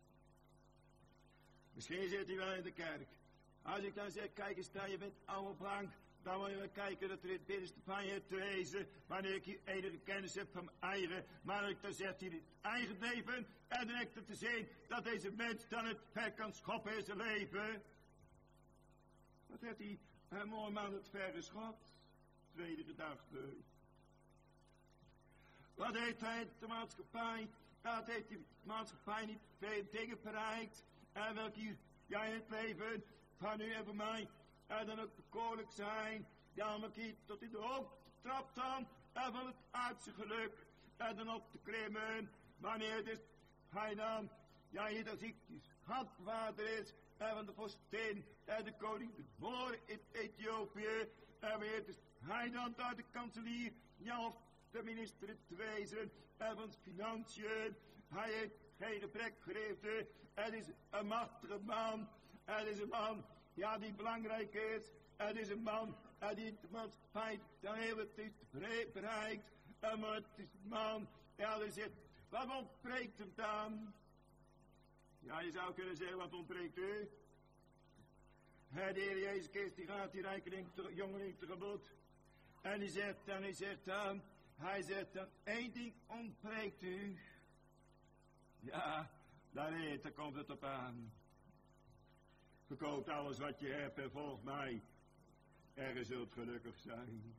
Speaker 3: Misschien zit hij wel in de kerk. Als ik dan zeg, kijk eens daar, je bent oude plank. Dan wil je wel kijken dat er in het binnenste van je te wezen, wanneer ik hier enige kennis heb van mijn eigen, maar ik dan zegt hij in het eigen leven, en dan heb ik te zien dat deze mens dan het ver kan schoppen in zijn leven. Wat heeft hij een mooi man het ver geschot? Tweede gedachte. Wat heeft hij de maatschappij? Dat heeft die maatschappij niet veel dingen bereikt, en welke jij in het leven van u en van mij, en dan ook bekoorlijk zijn, ja, maar kiet tot in de hoogte trapt dan, en van het aardse geluk, en dan op te klimmen, wanneer dus hij dan, ja, hier dan ziektes, handbewaarder is, en van de vorstin, en de koning de moor in Ethiopië, en weer dus hij dan daar de kanselier, ja, of de minister te wezen, en van financiën, hij heeft geen gebrek geriefde, het is een machtige man, het is een man, ja, die belangrijk is. Het is een man die de maatschappij dan heel het is bereikt. Maar het is een man, ja, die zegt, wat ontbreekt hem dan? Ja, je zou kunnen zeggen, wat ontbreekt u? De Heer Jezus Christus, die gaat die jongeling tegemoet. En hij zegt dan, één ding ontbreekt u. Ja, daar komt het op aan. Verkoop alles wat je hebt en volg mij. En je zult gelukkig zijn.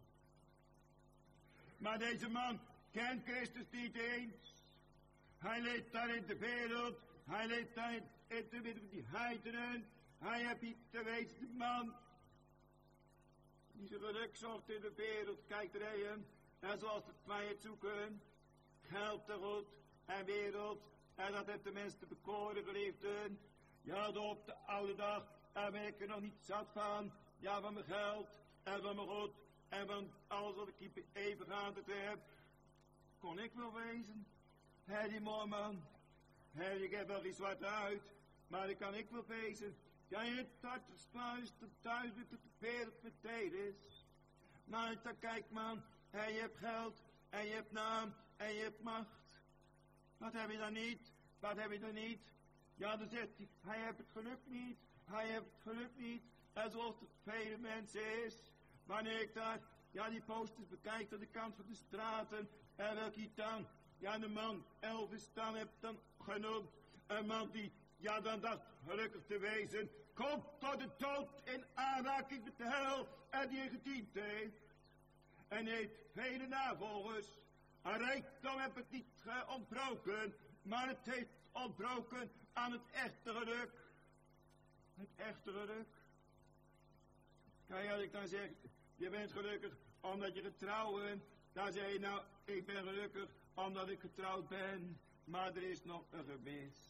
Speaker 3: Maar deze man kent Christus niet eens. Hij leeft daar in de wereld. Hij leeft daar in de midden van die heidenen. Hij heeft niet te weten, de man die zijn geluk zocht in de wereld. Kijkt er heen. En zoals het vrijheid zoeken. Geld te goed en wereld. En dat heeft de mensen te bekoren, geliefden. Ja, op de oude dag, en ben ik er nog niet zat van. Ja, van mijn geld, en van mijn goed, en van alles wat ik hier even gaande heb. Kon ik wel wezen. Hé, die mooie man. Hé, ik heb wel die zwarte huid, maar die kan ik wel wezen. Ja, je hart is thuis met de wereld meteen is. Maar dan kijk man, hé, je hebt geld, en je hebt naam, en je hebt macht. Wat heb je dan niet? Wat heb je dan niet? Ja, dan zegt hij heeft het geluk niet. Hij heeft het geluk niet. En zoals het vele mensen is. Wanneer ik daar, ja, die posters bekijk aan de kant van de straten. En welke dan, ja, de man Elvis dan heb dan genoemd. Een man die, ja, dan dacht gelukkig te wezen. Komt tot de dood in aanraking met de hel. En die gediend heeft. En heeft vele navolgers. Aan rijkdom heb het niet ontbroken. Maar het heeft ontbroken aan het echte geluk. Het echte geluk. Kijk, als ik dan zeg, je bent gelukkig omdat je getrouwd bent. Dan zeg je nou, ik ben gelukkig omdat ik getrouwd ben. Maar er is nog een gemis.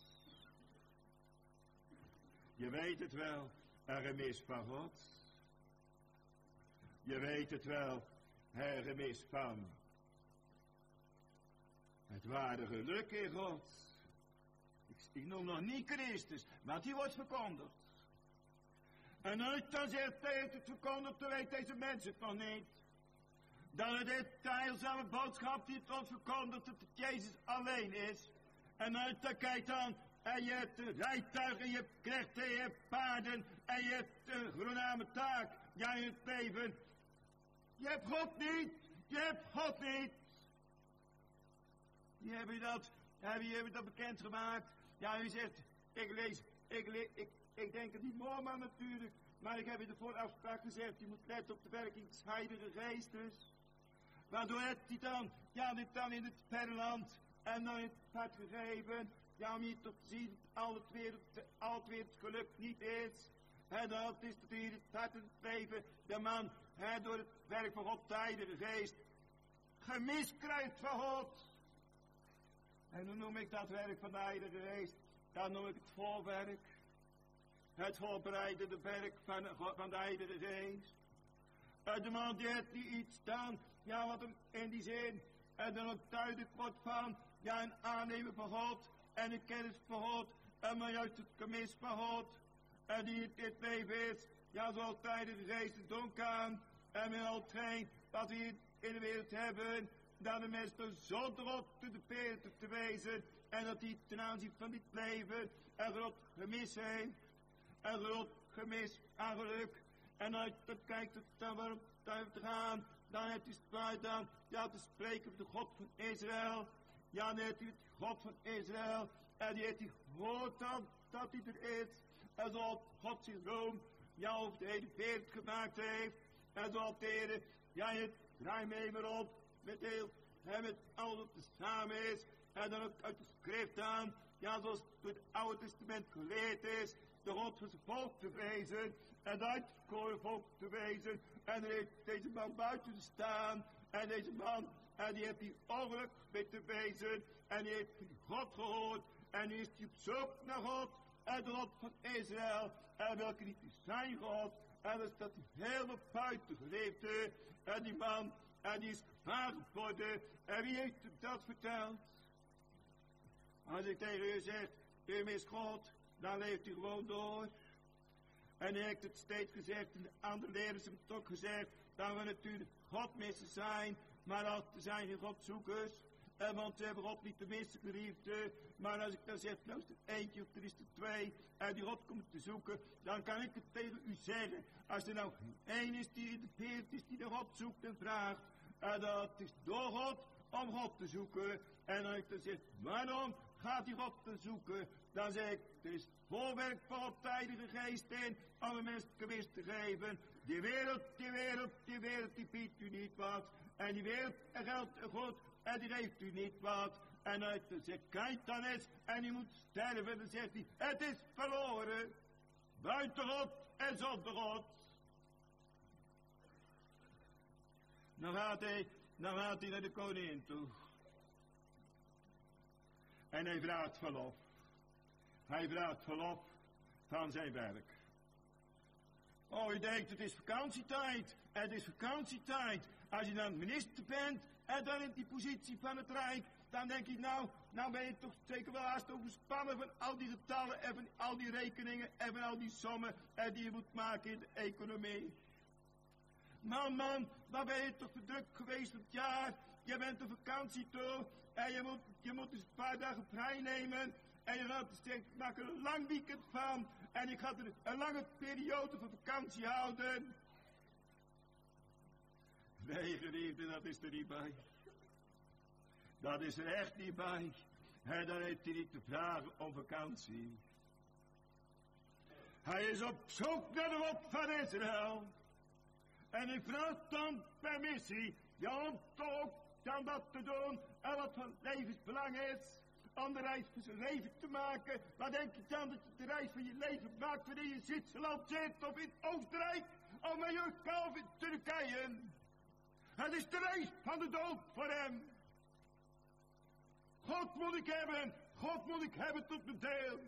Speaker 3: Je weet het wel, een gemis van God. Je weet het wel, een gemis van het ware geluk in God. Ik noem nog niet Christus, want die wordt verkondigd. En als dan zegt hij het verkondigd, dan weet deze mensen het nog niet. Dan is het heilzame boodschap die het ons verkondigt, dat het Jezus alleen is. En als dan kijkt dan, en je hebt rijtuigen, je hebt knechten, je hebt paarden, en je hebt een groename taak, ja, in het leven. Je hebt God niet, je hebt God niet. Die hebben dat bekendgemaakt. Ja, u zegt, ik denk het niet Moorman natuurlijk, maar ik heb in de voorafspraak gezegd, je moet letten op de werking des Heilige Geestes. Waardoor heeft hij dan, ja, dit dan in het verre land en dan in het hart gegeven, ja, om hier toch te zien, al het wereld geluk niet is. En dat is dat hier het hart en het leven, de man, door het werk van God, de Heilige Geest, gemis krijgt van God. En hoe noem ik dat werk van de Heilige Geest? Dan noem ik het voorwerk. Het voorbereidende werk van de Heilige Geest. De man die heeft niet iets staan, ja, wat hem in die zin, en dan ook duidelijk wordt van, ja, een aannemen van God, en een kennis van God, en maar juist het gemis van God, en die in dit leven is, ja, zoals tijden geest en donker, en met al hetgeen wat we hier in de wereld hebben, dat de mensen zonder op de beeld te wezen, en dat die ten aanzien van dit leven een groot gemis heeft, een groot gemis aan geluk, en als je kijkt dan waarom te gaan, dan heeft hij spijt dan, ja, te spreken over de God van Israël, ja, dan heeft hij de God van Israël, en die heeft hij gehoord dan, dat hij er is, en zoals God zich roem, ja, over de hele wereld gemaakt heeft, en zoals de Heer, ja, je draai mee maar op, met heel, en met alles wat er samen is, en dan ook uit de schrift aan, ja, zoals door het Oude Testament geleerd is, de God van zijn volk te wezen, en uit het verkoren volk te wezen, en dan heeft deze man buiten te staan, en deze man, en die heeft die ongeluk mee te wezen, en die heeft God gehoord, en die is die op zoek naar God, en de God van Israël, en welke niet is zijn God, en dat is dat hij helemaal buiten geleefd heeft, en die man, en die is gevaar geworden, en wie heeft hem dat verteld? Als ik tegen u zeg, u mist God, dan leeft u gewoon door. En hij heeft het steeds gezegd, en de andere leerders hebben het ook gezegd, dat we natuurlijk God missen zijn, maar dat er zijn geen Godzoekers. En want we hebben God niet te missen, geliefde. Maar als ik dan zeg, nou is er eentje of er is er twee, en die God komt te zoeken, dan kan ik het tegen u zeggen. Als er nou één is die in de wereld is die de God zoekt en vraagt, en dat is door God om God te zoeken. En als ik dan zeg, waarom gaat die God te zoeken? Dan zeg ik, er is voorwerk van op tijdige geest in, om een mens gewis te geven. Die wereld, die biedt u niet wat. En die wereld, en geld en goed, en die geeft u niet wat. En als hij zegt, kijk dan eens, en die moet sterven, dan zegt hij, het is verloren. Buiten God en zonder God. Dan gaat hij naar de koningin toe. En hij vraagt verlof. Hij vraagt verlof van zijn werk. Oh, je denkt, het is vakantietijd. Het is vakantietijd. Als je dan minister bent, en dan in die positie van het Rijk, dan denk je, nou ben je toch zeker wel haast overspannen van al die getallen, en van al die rekeningen, en van al die sommen, die je moet maken in de economie. Man, waar ben je toch verdrukt geweest het jaar? Je bent op vakantie toe, en je moet dus een paar dagen vrij nemen, en je gaat dus zeggen, ik maak er een lang weekend van, en ik ga er een lange periode van vakantie houden. Nee, geliefde, dat is er niet bij. Dat is er echt niet bij. En dan heeft hij niet te vragen om vakantie. Hij is op zoek naar de God van Israël. En hij vraagt dan permissie, ja, om toch dan dat te doen, en wat van levensbelang is, om de reis van zijn leven te maken. Wat denk je dan dat je de reis van je leven maakt, wanneer je in Zwitserland zit, of in Oostenrijk, of Mallorca, of in Turkije? Het is de reis van de dood voor hem. God moet ik hebben tot mijn deel.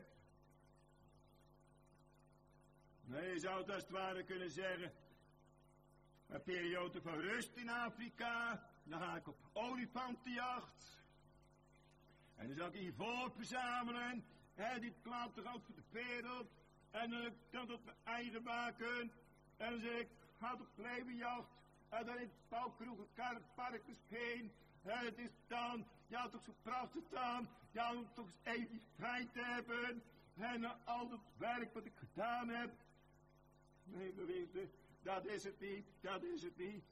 Speaker 3: Nee, je zou het als het ware kunnen zeggen, een periode van rust in Afrika, dan ga ik op olifantenjacht. En dan zal ik ivoor verzamelen, dit klatergoud voor de wereld, en dan kan ik dat mijn eigen maken. En dan zeg ik, ga op levenjacht, en dan in het bouwkroegen, karretparkers heen. En het is dan, ja toch zo prachtig dan, ja om toch eens even die vrij te hebben. En al dat werk wat ik gedaan heb. Nee, geliefde, dat is het niet, dat is het niet.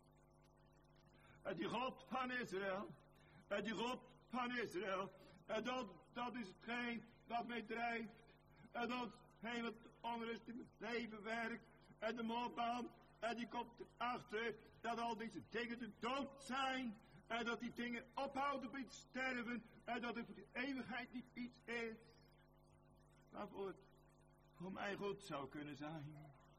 Speaker 3: En die God van Israël, en die God van Israël, en dat is hetgeen wat mij drijft. En dat is hetgeen wat de onrust in mijn leven werkt. En de moordbaan, en die komt erachter dat al deze dingen de dood zijn. En dat die dingen ophouden met sterven. En dat er voor de eeuwigheid niet iets is waarvoor het voor mij goed zou kunnen zijn.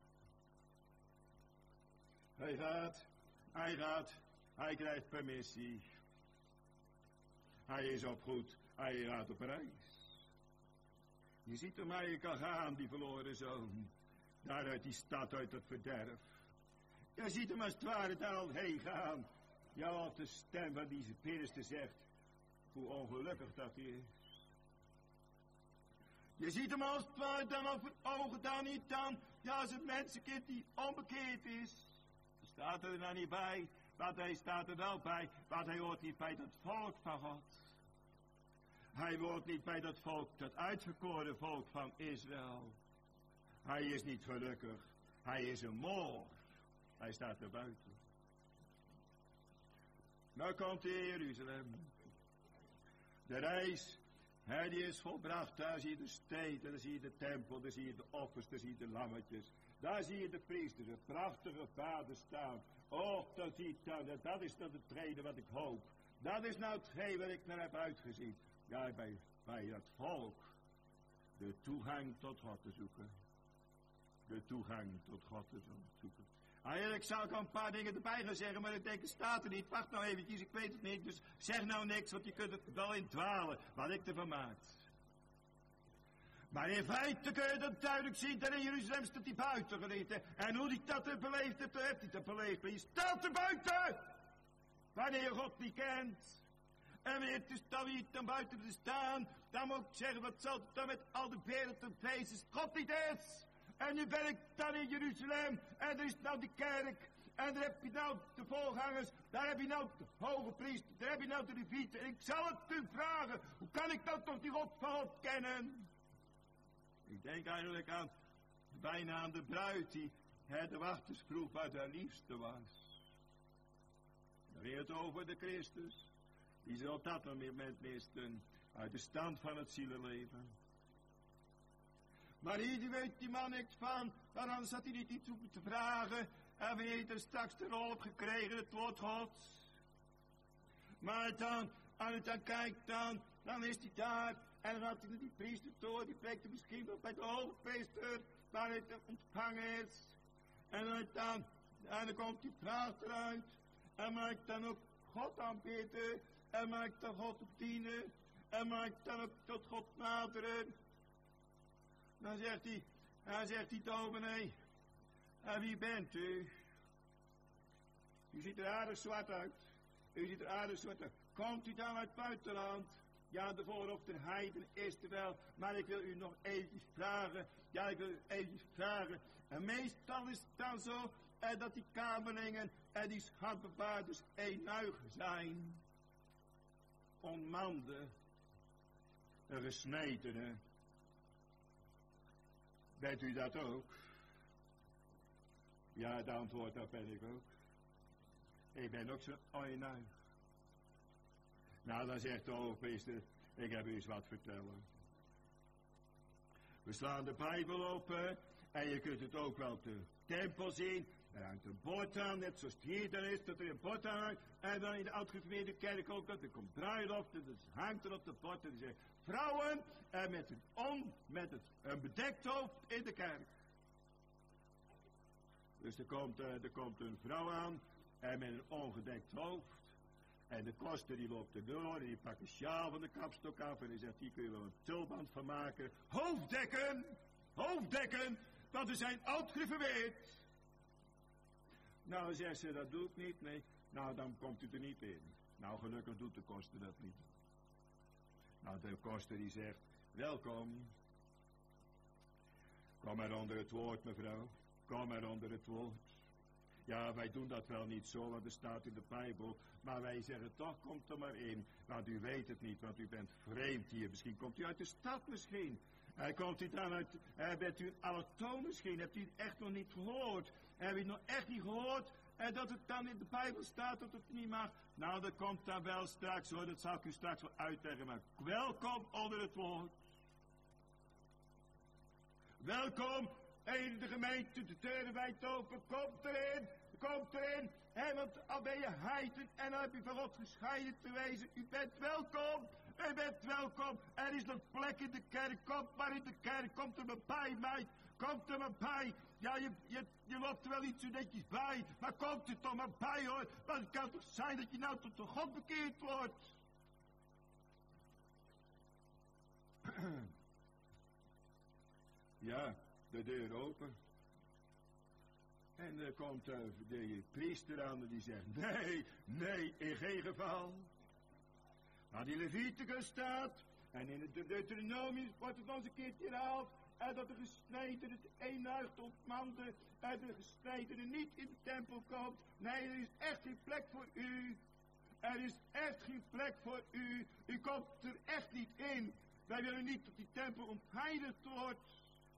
Speaker 3: Hij krijgt permissie. Hij is op goed, hij gaat op reis. Je ziet hem, hij kan gaan, die verloren zoon. Daar uit die stad, uit het verderf. Je ziet hem als het ware daar al heen gaan. Ja, wat de stem van deze binnenste zegt, hoe ongelukkig dat hij is. Je ziet hem als het ware dan over ogen dan niet dan. Ja, als een mensenkind die onbekeerd is. Hij staat er nou niet bij, want hij staat er wel bij, want hij hoort niet bij dat volk van God. Hij hoort niet bij dat volk, dat uitverkoren volk van Israël. Hij is niet gelukkig, hij is een moor. Hij staat er buiten. Nou komt hij in Jeruzalem. De reis, die is volbracht. Daar zie je de steden, daar zie je de tempel, daar zie je de offers, daar zie je de lammetjes. Daar zie je de priesters, het prachtige vader staan. Oh, dat zie ik dan, dat is dan hetgene wat ik hoop. Dat is nou hetgeen wat ik naar heb uitgezien. Ja, bij het volk de toegang tot God te zoeken. De toegang tot God te zoeken. Ik zou ook al een paar dingen erbij gaan zeggen, maar ik denk, het staat er niet. Wacht nou eventjes, ik weet het niet, dus zeg nou niks, want je kunt het wel in dwalen, wat ik ervan maak. Maar in feite kun je dat duidelijk zien, dat in Jeruzalem staat hij buiten gereden. En hoe hij dat heeft beleefd, dat heeft hij dat beleefd. Maar je staat er buiten, wanneer je God niet kent. En wanneer het dus dan niet dan buiten te staan, dan moet ik zeggen, wat zal het dan met al de wereld en feestjes God niet is. En nu ben ik dan in Jeruzalem, en er is nou de kerk, en daar heb je nou de voorgangers, daar heb je nou de hoge priester, daar heb je nou de levieten. En ik zal het u vragen, hoe kan ik dan toch die God van God kennen? Ik denk eigenlijk aan, bijna aan de bruid die de wachters vroeg wat haar liefste was. Dan ging het over de Christus, die zal op dat moment misten, uit de stand van het zielenleven. Maar hier weet die man niks van, want anders had hij niet iets hoeven te vragen. En wanneer hij er straks de rol op gekregen, het woord Gods. Maar dan, als hij dan kijkt, dan is hij daar. En dan had hij die priester toe, die preekte misschien wel bij de hoogpriester, waar hij te ontvangen is. En dan komt die vraag eruit. En mag ik dan ook God aanbidden? En mag ik dan God dienen? En mag ik dan ook tot God naderen? Dan zegt die dominee, en wie bent u? U ziet er aardig zwart uit. Komt u dan uit het buitenland? Ja, de voorhoofd der heiden is er wel, maar ik wil u nog eventjes vragen. En meestal is het dan zo, dat die kamerlingen en die schatbewaarders eenuig zijn. Onmande, een gesnedene. Bent u dat ook? Ja, het antwoord, dat ben ik ook. Ik ben ook zo eenuig. Nou, dan zegt de hoogpriester, ik heb u eens wat vertellen. We slaan de Bijbel open en je kunt het ook wel op de tempel zien. Er hangt een bord aan, net zoals het hier dan is, dat er een bord aan hangt. En dan in de oud-gereformeerde kerk ook, dat er komt bruiloft en dat hangt er op de bord en die zegt, vrouwen met een bedekt hoofd in de kerk. Dus er komt een vrouw aan en met een ongedekt hoofd. En de koster die loopt erdoor en die pakt een sjaal van de kapstok af en die zegt, hier kun je wel een tulband van maken. Hoofddekken, want we zijn oud gereformeerd. Nou, zegt ze, dat doe ik niet, nee. Nou, dan komt u er niet in. Nou, gelukkig doet de koster dat niet. Nou, de koster die zegt, welkom. Kom maar onder het woord, mevrouw. Kom maar onder het woord. Ja, wij doen dat wel niet zo, want er staat in de Bijbel. Maar wij zeggen toch, komt er maar in. Want u weet het niet, want u bent vreemd hier. Misschien komt u uit de stad misschien. Komt u dan uit, bent u een allochtoon misschien? Hebt u het echt nog niet gehoord? Heb je het nog echt niet gehoord? En dat het dan in de Bijbel staat dat het niet mag? Nou, dat komt dan wel straks hoor. Dat zal ik u straks wel uitleggen. Maar welkom onder het woord. Welkom in de gemeente, de deuren wijd open. Komt erin. Want al ben je heiden en dan heb je van God gescheiden te wezen. U bent welkom. U bent welkom. Er is nog plek in de kerk. Komt maar in de kerk. Komt er maar bij, meid. Komt er maar bij. Ja, je loopt er wel iets zo netjes bij. Maar komt er toch maar bij, hoor. Want het kan toch zijn dat je nou tot de God bekeerd wordt. Ja, de deur open.
Speaker 2: En dan komt de priester aan en die zegt, nee, in geen geval. Maar die Leviticus staat, en in het Deuteronomium wordt het nog eens een keertje herhaald, en dat de gesnedene het eenhuid ontmande, en de gesnedene niet in de tempel komt. Nee, er is echt geen plek voor u. Er is echt geen plek voor u. U komt er echt niet in. Wij willen niet dat die tempel ontheiligd wordt.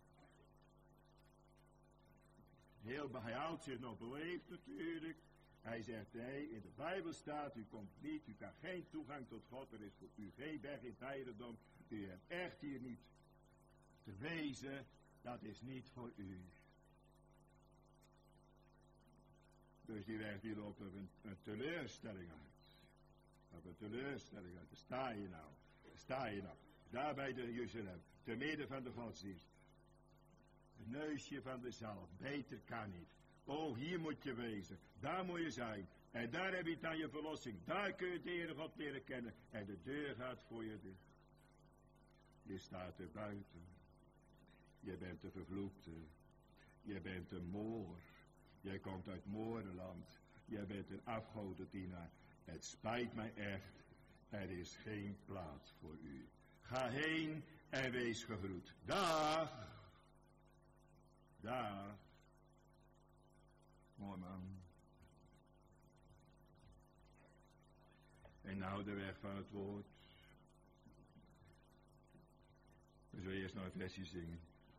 Speaker 2: Hij houdt zich nog beleefd natuurlijk. Hij zegt, nee, in de Bijbel staat, u komt niet, u kan geen toegang tot God. Er is voor u geen weg in het heiligdom. U hebt echt hier niet te wezen. Dat is niet voor u. Dus die werkt hier op een teleurstelling uit. Op een teleurstelling uit. Daar sta je nou. Daar sta je nou. Daar bij de Jeruzalem. Te midden van de godsdienst. Het neusje van de zalf. Beter kan niet. Oh, hier moet je wezen. Daar moet je zijn. En daar heb je dan je verlossing. Daar kun je de Heere God leren kennen. En de deur gaat voor je dicht. Je staat er buiten. Je bent de vervloekte. Je bent een moor. Jij komt uit Moorenland. Jij bent een afgodendienaar. Het spijt mij echt. Er is geen plaats voor u. Ga heen en wees gegroet. Dag. Dag. Mooi man. En nou de weg van het woord. We zullen eerst nog een versje zingen.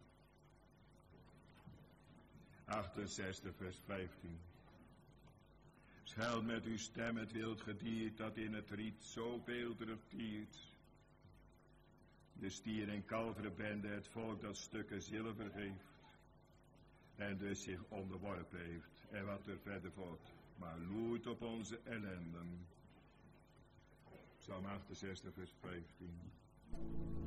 Speaker 2: 68 vers 15. Schuil met uw stem het wild gediert dat in het riet zo beelderig tiert. De stier- en kalverenbende, het volk dat stukken zilver geeft. En dus zich onderworpen heeft. En wat er verder volgt. Maar loert op onze ellenden. Psalm 68 vers 15.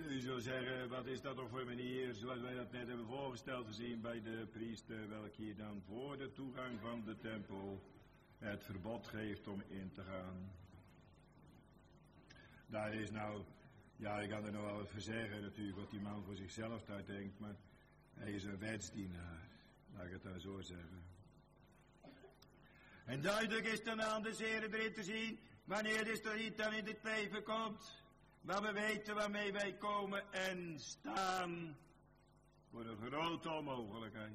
Speaker 2: U zult zeggen, wat is dat toch voor manier, zoals wij dat net hebben voorgesteld gezien bij de priester, welk hier dan voor de toegang van de tempel het verbod geeft om in te gaan. Daar is nou, ja, ik kan er nog wel wat voor zeggen natuurlijk, wat die man voor zichzelf daar denkt, maar hij is een wetsdienaar, laat ik het dan zo zeggen.
Speaker 3: En duidelijk is dan aan de zere erin te zien, wanneer is er iets dan in dit leven komt, waar we weten waarmee wij komen en staan
Speaker 2: voor een grote onmogelijkheid.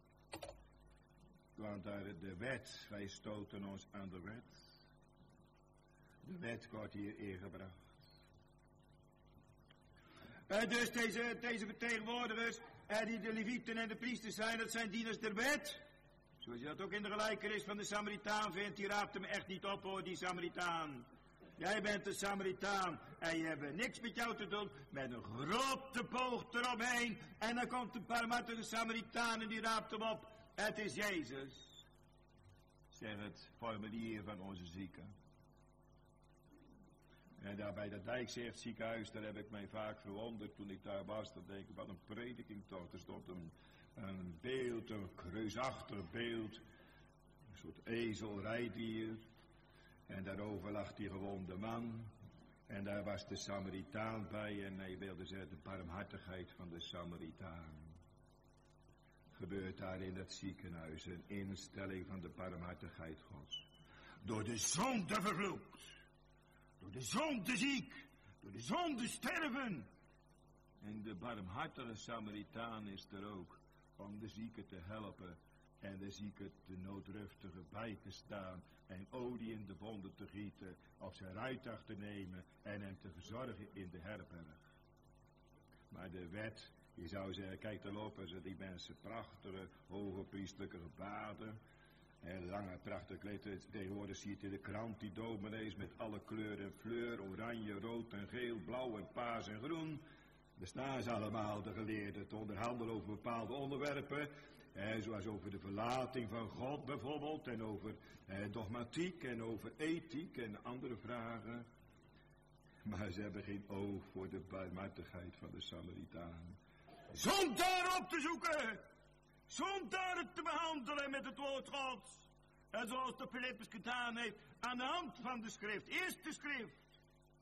Speaker 2: Want daar de wet, wij stoten ons aan de wet. De wet wordt hier ingebracht.
Speaker 3: Dus deze vertegenwoordigers, die de levieten en de priesters zijn, dat zijn dieners der wet. Zoals je dat ook in de gelijkenis van de Samaritaan vindt, die raapt hem echt niet op hoor, die Samaritaan. Jij bent de Samaritaan en je hebt niks met jou te doen, met een grote boog eromheen. En dan komt een barmhartige Samaritaan en die raapt hem op. Het is Jezus.
Speaker 2: Zeg het formulier van onze zieken. En daar bij dat Dijkzicht ziekenhuis, daar heb ik mij vaak verwonderd toen ik daar was. Dan denk ik, wat een prediking toch. Er stond een beeld, een reusachtig beeld. Een soort ezelrijdier. En daarover lag die gewonde man. En daar was de Samaritaan bij. En hij wilde zeggen, de barmhartigheid van de Samaritaan. Gebeurt daar in dat ziekenhuis een instelling van de barmhartigheid Gods. Door de zonde vervloekt. Door de zonde ziek. Door de zonde sterven. En de barmhartige Samaritaan is er ook om de zieke te helpen. En de zieke, de noodruftige, bij te staan. En olie in de wonden te gieten. Op zijn rijtuig te nemen. En hem te verzorgen in de herberg. Maar de wet, je zou zeggen, kijk daar lopen ze die mensen prachtige, hoge priestelijke gebaden. En lange prachtige kleden. Tegenwoordig zie je het in de krant die dominees met alle kleuren en fleur. Oranje, rood en geel, blauw en paars en groen. Daar staan ze allemaal, de geleerden, te onderhandelen over bepaalde onderwerpen. Zoals over de verlating van God bijvoorbeeld. En over dogmatiek en over ethiek en andere vragen. Maar ze hebben geen oog voor de barmhartigheid van de Samaritaan.
Speaker 3: Zondaar op te zoeken. Zondaar te behandelen met het woord Gods. En zoals de Filippus gedaan heeft aan de hand van de schrift. Eerst de schrift.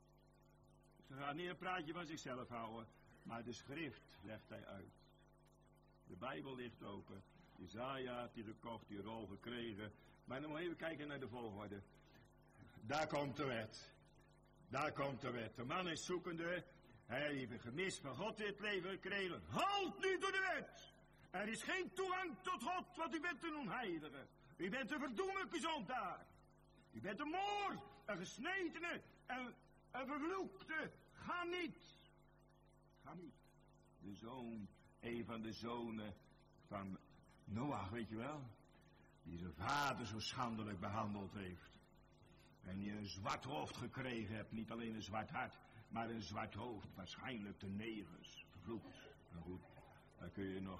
Speaker 3: Ze gaan niet een praatje van zichzelf houden. Maar de schrift legt hij uit. De Bijbel ligt open. Jesaja had die gekocht, die rol gekregen. Maar dan moet je even kijken naar de volgorde. Daar komt de wet. Daar komt de wet. De man is zoekende. Hij heeft een gemis van God in het leven gekregen. Halt nu door de wet. Er is geen toegang tot God, want u bent een onheilige. U bent een verdoemelijke zondaar. U bent een moor, een gesnedene, een vervloekte. Ga niet. Ga niet.
Speaker 2: De zoon, een van de zonen van Noach, weet je wel. Die zijn vader zo schandelijk behandeld heeft. En die een zwart hoofd gekregen hebt. Niet alleen een zwart hart, maar een zwart hoofd. Waarschijnlijk de negers. Vervloekt. Nou goed, daar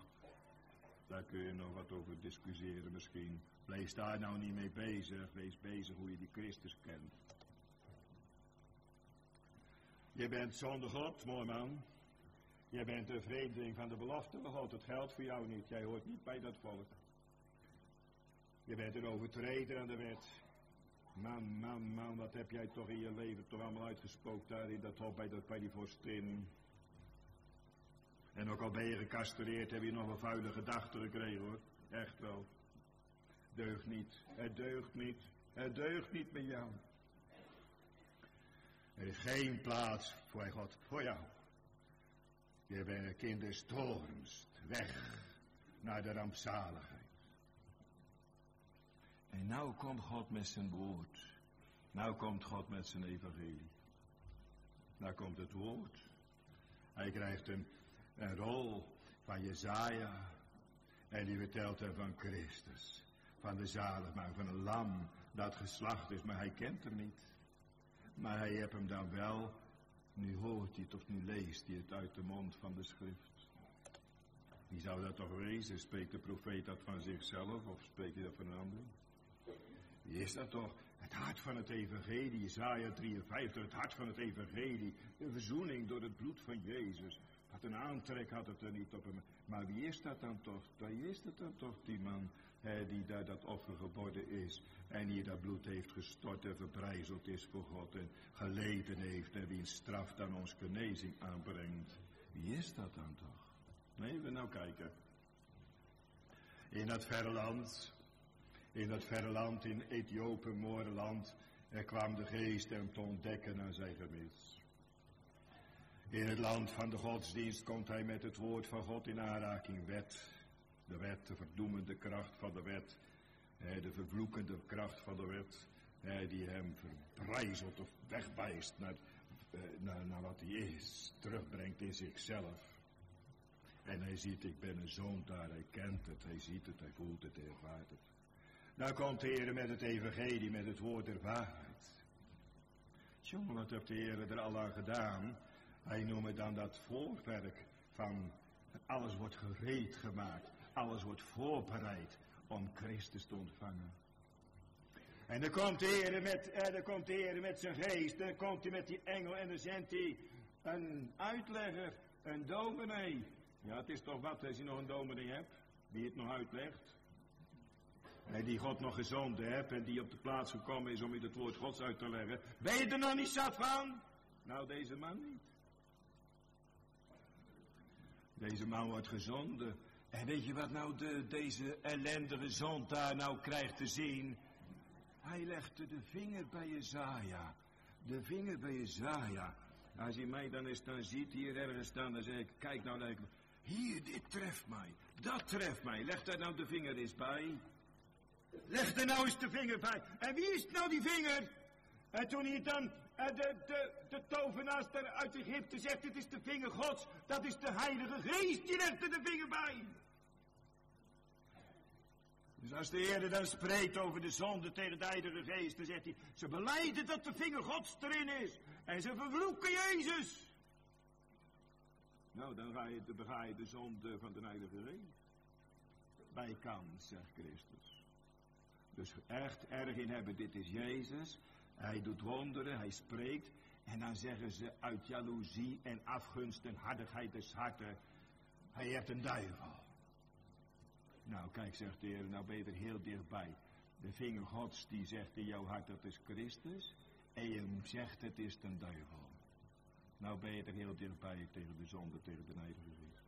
Speaker 2: kun je nog wat over discussiëren misschien. Wees daar nou niet mee bezig. Wees bezig hoe je die Christus kent. Je bent zonder God, mooi man. Je bent een vreemdeling van de belofte van God. Het geldt voor jou niet. Jij hoort niet bij dat volk. Je bent een overtreder aan de wet. Man, wat heb jij toch in je leven toch allemaal uitgespookt daar in dat hof bij die vorstin. En ook al ben je gecastreerd, heb je nog een vuile gedachte gekregen hoor. Echt wel. Deugt niet. Het deugt niet. Het deugt niet met jou. Er is geen plaats voor God, voor jou. Je bent een kind des toorns, weg naar de rampzaligheid. En nou komt God met zijn woord. Nou komt God met zijn evangelie. Nou komt het woord. Hij krijgt een rol van Jesaja. En die vertelt hem van Christus. Van de zaligmaker, van een lam dat geslacht is. Maar hij kent hem niet. Maar hij heeft hem dan wel. Nu hoort hij het of nu leest hij het uit de mond van de schrift. Wie zou dat toch wezen? Spreekt de profeet dat van zichzelf of spreekt hij dat van een ander? Wie is dat toch? Het hart van het evangelie, Jesaja 53, het hart van het evangelie. De verzoening door het bloed van Jezus. Wat een aantrek had het er niet op hem. Maar wie is dat dan toch? Wie is dat dan toch, die man die daar dat offer geworden is. En die dat bloed heeft gestort en verbrijzeld is voor God. En geleden heeft en wiens straf dan ons genezing aanbrengt. Wie is dat dan toch? Nee, we nou kijken. In dat verre land, in Ethiopië, Moorland, kwam de geest hem te ontdekken aan zijn gemis. In het land van de godsdienst komt hij met het woord van God in aanraking. De wet, de verdoemende kracht van de wet, de vervloekende kracht van de wet, die hem verbrijzelt of wegbijst naar wat hij is, terugbrengt in zichzelf. En hij ziet, ik ben een zoon daar, hij kent het, hij ziet het, hij voelt het, hij ervaart het. Dan komt de Heer met het evangelie, met het woord der waarheid. Jongen, wat heeft de Heer er al aan gedaan? Hij noemt dan dat voorwerk van alles wordt gereed gemaakt, alles wordt voorbereid om Christus te ontvangen. En dan komt de Heer met zijn geest, dan komt hij met die engel en dan zendt hij een uitlegger, een dominee. Ja, het is toch wat als je nog een dominee hebt, die het nog uitlegt. En die God nog gezonden hebt en die op de plaats gekomen is om je het woord Gods uit te leggen. Ben je er nog niet zat van? Nou, deze man niet. Deze man wordt gezonden. En weet je wat nou deze ellendige zond daar nou krijgt te zien? Hij legde de vinger bij Jesaja. De vinger bij Jesaja. Als hij mij dan eens dan ziet hier ergens staan, dan zeg ik, kijk nou, hier, dit treft mij. Dat treft mij. Leg daar nou de vinger eens bij. Leg er nou eens de vinger bij. En wie is nou die vinger? En toen hij dan de tovenaar uit Egypte zegt, dit is de vinger Gods. Dat is de Heilige Geest, die legt er de vinger bij. Dus als de Heer dan spreekt over de zonde tegen de Heilige Geest, dan zegt hij, ze belijden dat de vinger Gods erin is. En ze vervloeken Jezus. Nou, dan bega je de zonde van de Heilige Geest. Bij kans, zegt Christus. Dus echt erg in hebben, dit is Jezus. Hij doet wonderen, hij spreekt. En dan zeggen ze uit jaloezie en afgunst en hardigheid des harten, hij heeft een duivel. Nou, kijk, zegt de Heer, nou ben je er heel dichtbij. De vinger Gods die zegt in jouw hart, dat is Christus. En je zegt, het is een duivel. Nou ben je er heel dichtbij tegen de zonde, tegen de Heilige Geest.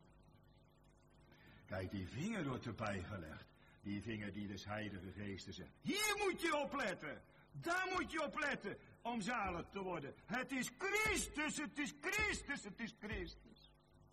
Speaker 2: Kijk, die vinger wordt erbij gelegd. Die vinger die des Heilige Geestes zegt. Hier moet je opletten. Daar moet je opletten om zalig te worden. Het is Christus, het is Christus, het is Christus.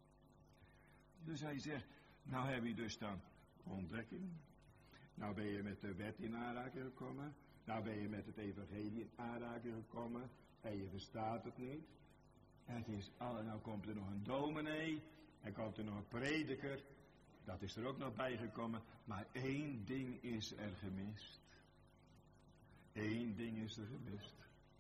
Speaker 2: Dus hij zegt, nou heb je dus dan ontdekking. Nou ben je met de wet in aanraking gekomen. Nou ben je met het evangelie in aanraking gekomen. En je verstaat het niet. Het is nou komt er nog een dominee. En komt er nog een prediker. Dat is er ook nog bijgekomen. Maar één ding is er gemist. Eén ding is er gemist.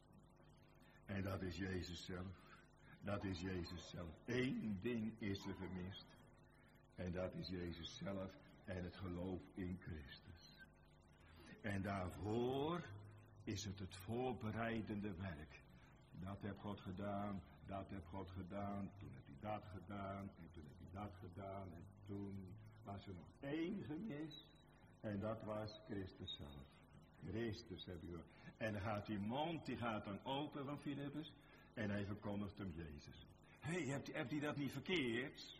Speaker 2: En dat is Jezus zelf. Dat is Jezus zelf. Eén ding is er gemist. En dat is Jezus zelf en het geloof in Christus. En daarvoor is het voorbereidende werk. Dat heeft God gedaan, dat heeft God gedaan, toen heeft hij dat gedaan, en toen heeft hij dat gedaan, en toen was er nog één gemist, en dat was Christus zelf. Christus heb je gehoord. En dan gaat die mond, die gaat dan open van Filippus, en hij verkondigt hem Jezus. Hé, hebt hij dat niet verkeerd?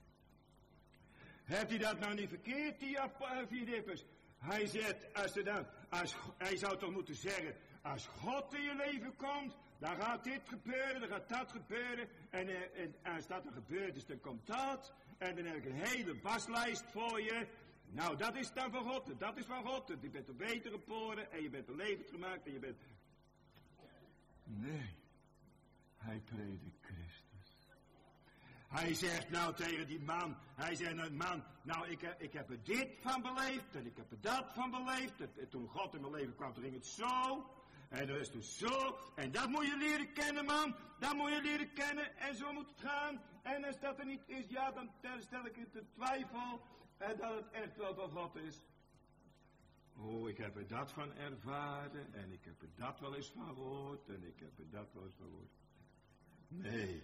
Speaker 2: Hebt hij dat nou niet verkeerd, die Filippus? Hij zegt, hij zou toch moeten zeggen, als God in je leven komt, dan gaat dit gebeuren, dan gaat dat gebeuren. En als dat er gebeurd is, dan komt dat. En dan heb ik een hele baslijst voor je. Nou, dat is dan van God, dat is van God. Je bent een beter geboren en je bent een levend gemaakt en je bent... Nee, hij predikt Christus. Hij zegt nou tegen die man, hij zegt nou man, nou ik heb er dit van beleefd en ik heb er dat van beleefd. En toen God in mijn leven kwam, toen ging het zo. En dat is dus zo. En dat moet je leren kennen, man. Dat moet je leren kennen en zo moet het gaan. En als dat er niet is, ja, dan stel ik het in twijfel. En dat het echt wel van God is. Oh, ik heb er dat van ervaren en ik heb er dat wel eens van gehoord en ik heb er dat wel eens van gehoord. Nee.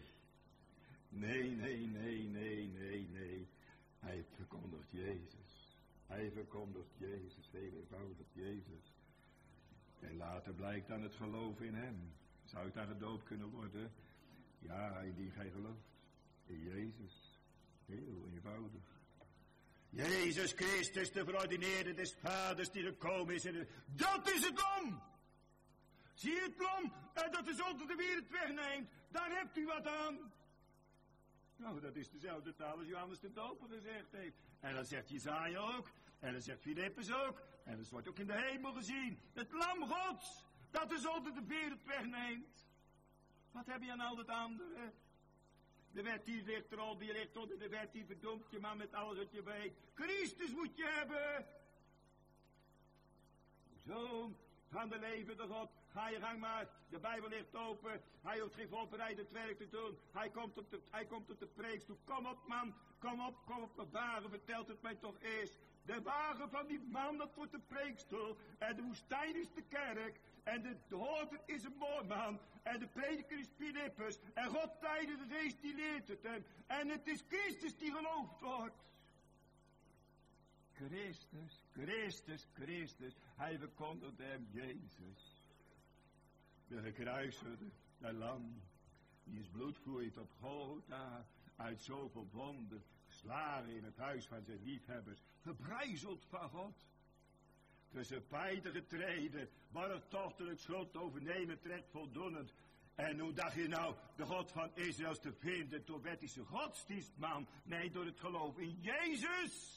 Speaker 2: Nee. Hij verkondigt Jezus. Hij verkondigt Jezus, heel eenvoudig Jezus. En later blijkt dan het geloof in hem. Zou ik daar gedoopt kunnen worden? Ja, indien gij gelooft. In Jezus. Heel eenvoudig. Jezus Christus, de verordineerde des Vaders die gekomen is. Dat is het lam! Zie je het lam? Dat de zonde de wereld wegneemt. Daar hebt u wat aan. Nou, dat is dezelfde taal als Johannes de Doper gezegd heeft. En dat zegt Jesaja ook. En dat zegt Filippus ook. En dat wordt ook in de hemel gezien. Het lam Gods, dat de zonde de wereld wegneemt. Wat heb je aan al dat andere? De wet die ligt erop, die ligt onder de wet, die verdoemt je man met alles wat je weet. Christus moet je hebben. Zoon van de levende God, ga je gang maar. De Bijbel ligt open. Hij hoeft geen voorbereidend werk te doen. Hij komt op de preekstoel. Kom op man, kom op de wagen, vertelt het mij toch eerst. De wagen van die man, dat wordt de preekstoel. En de woestijn is de kerk. En de hoorder is een moorman. En de prediker is Filippus. En God tijdens de geest die leert het hem. En het is Christus die geloofd wordt. Christus. Hij verkondigde hem Jezus. De gekruisigde, de lam. Die is bloed vloeit op Golgotha. Uit zoveel wonden. Geslagen in het huis van zijn liefhebbers. Verbrijzeld van God. Tussen pijten getreden, barrechtochtelijk schuld overnemen trekt voldoenend. En hoe dacht je nou de God van Israël te vinden door wettische godsdienstman? Nee, door het geloof in Jezus.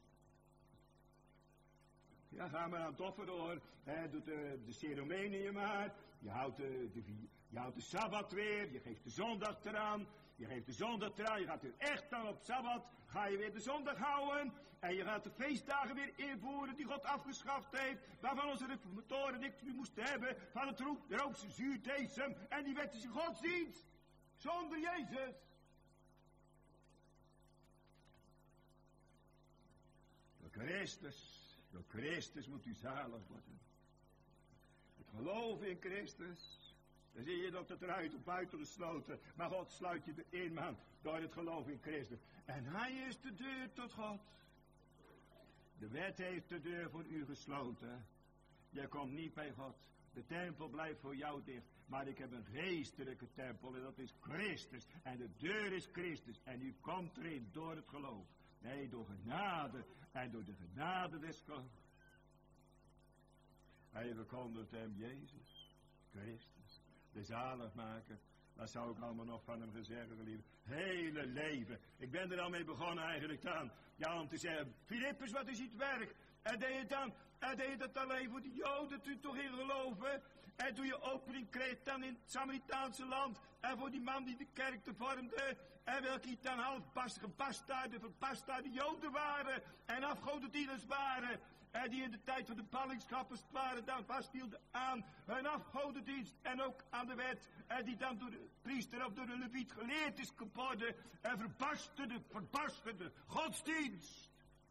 Speaker 2: Ja, ga maar aan het offer hoor. Doe de ceremonie maar. Je houdt de Sabbat weer. Je geeft de zondag eraan. Je gaat er echt aan op Sabbat. Ga je weer de zondag houden. En je gaat de feestdagen weer invoeren die God afgeschaft heeft. Waarvan onze reformatoren niks meer moesten hebben. Van het roomse zuurdesem en die wettische godsdienst. Zonder Jezus. Door Christus moet u zalig worden. Het geloof in Christus. Dan zie je dat het eruit of buiten gesloten. Maar God sluit je erin, man, door het geloof in Christus. En hij is de deur tot God. De wet heeft de deur voor u gesloten. Je komt niet bij God. De tempel blijft voor jou dicht. Maar ik heb een geestelijke tempel en dat is Christus. En de deur is Christus. En u komt erin door het geloof. Nee, door genade. En door de genade des geloofs. Hij verkondigt hem Jezus. Christus. De zaligmaker. Dat zou ik allemaal nog van hem gezegd hebben. Hele leven. Ik ben er al mee begonnen eigenlijk dan. Ja, om te zeggen, Filippus, wat is het werk? En deed je dat alleen voor de Joden, toen toch in geloven? En toen je opening kreeg dan in het Samaritaanse land. En voor die man die de kerk te vormde. En welke dan half verbastaarde Joden waren. En afgodendieners waren. En die in de tijd van de ballingschappers waren dan vasthielden aan hun afgodendienst. En ook aan de wet. En die dan door de priester of door de leviet geleerd is geworden. En verbasterde godsdienst.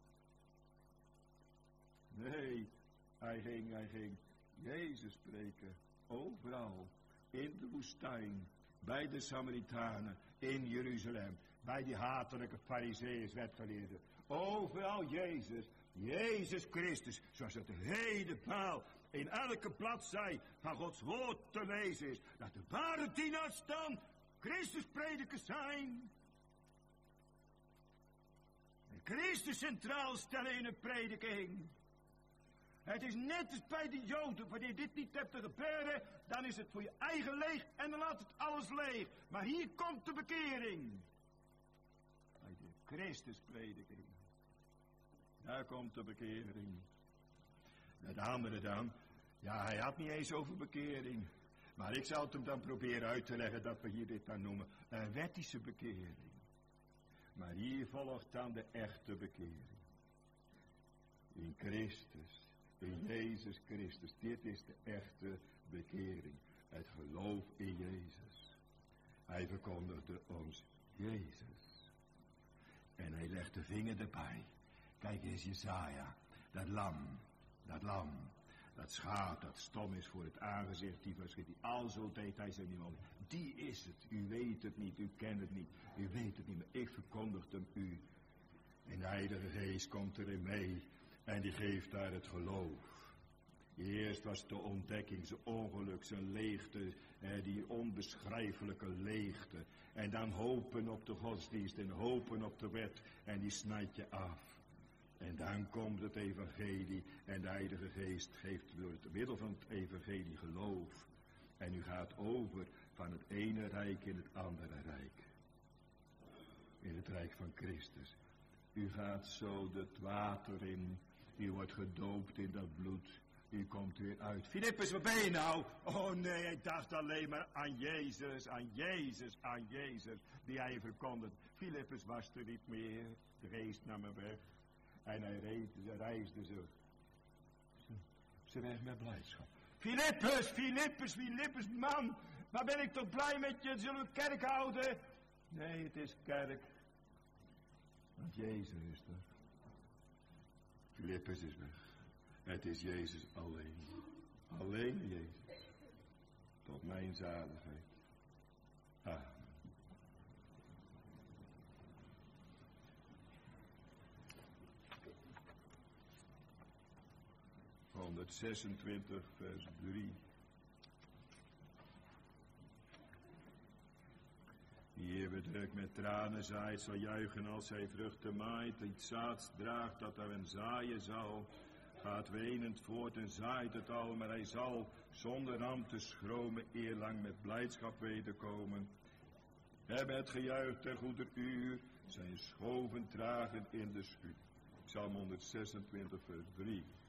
Speaker 2: Nee, hij ging Jezus spreken. Overal. In de woestijn. Bij de Samaritanen. In Jeruzalem. Bij die hatelijke farizeeërs wetgeleerden. Overal Jezus. Jezus Christus. Zoals het de hele paal in elke bladzij van Gods woord te lezen is. Dat de ware dienaars dan Christus predikers zijn. En Christus centraal stellen in een prediking. Het is net als bij de Joden. Wanneer je dit niet hebt te gebeuren, dan is het voor je eigen leeg en dan laat het alles leeg. Maar hier komt de bekering. Bij de Christusprediking. Daar komt de bekering. De andere dan, ja, hij had niet eens over bekering. Maar ik zal het hem dan proberen uit te leggen dat we hier dit dan noemen. Een wettische bekering. Maar hier volgt dan de echte bekering. In Christus. In Jezus Christus. Dit is de echte bekering. Het geloof in Jezus. Hij verkondigde ons Jezus. En hij legt de vinger erbij. Kijk eens Jesaja. Dat lam. Dat schaap dat stom is voor het aangezicht, die verschiet, die al zo deed hij zijn iemand. Die is het. U weet het niet, u kent het niet, u weet het niet, maar ik verkondig hem u. En de Heilige Geest komt erin mee en die geeft daar het geloof. Eerst was de ontdekking, zijn ongeluk, zijn leegte, die onbeschrijfelijke leegte. En dan hopen op de godsdienst en hopen op de wet en die snijdt je af. En dan komt het evangelie en de Heilige Geest geeft door het middel van het evangelie geloof. En u gaat over van het ene rijk in het andere rijk. In het rijk van Christus. U gaat zo het water in, u wordt gedoopt in dat bloed. U komt weer uit. Filippus, waar ben je nou? Oh nee, ik dacht alleen maar aan Jezus, aan Jezus, aan Jezus, die hij verkondigt. Filippus was er niet meer. De geest nam hem weg. En hij reisde ze weg met blijdschap. Filippus, Filippus, Filippus, man. Maar ben ik toch blij met je? Zullen we kerk houden? Nee, het is kerk. Want Jezus is er. Filippus is weg. Het is Jezus alleen. Alleen Jezus. Tot mijn zaligheid. Amen. 126 vers 3. Die eeuwig met tranen zaait, zal juichen als hij vruchten maait. Die zaad draagt dat hij hem zaaien zal. Gaat wenend voort en zaait het al, maar hij zal zonder ramp te schromen eerlang met blijdschap wederkomen. Hebben het gejuich ter goeder uur, zijn schoven tragen in de schuur. Psalm 126 vers 3.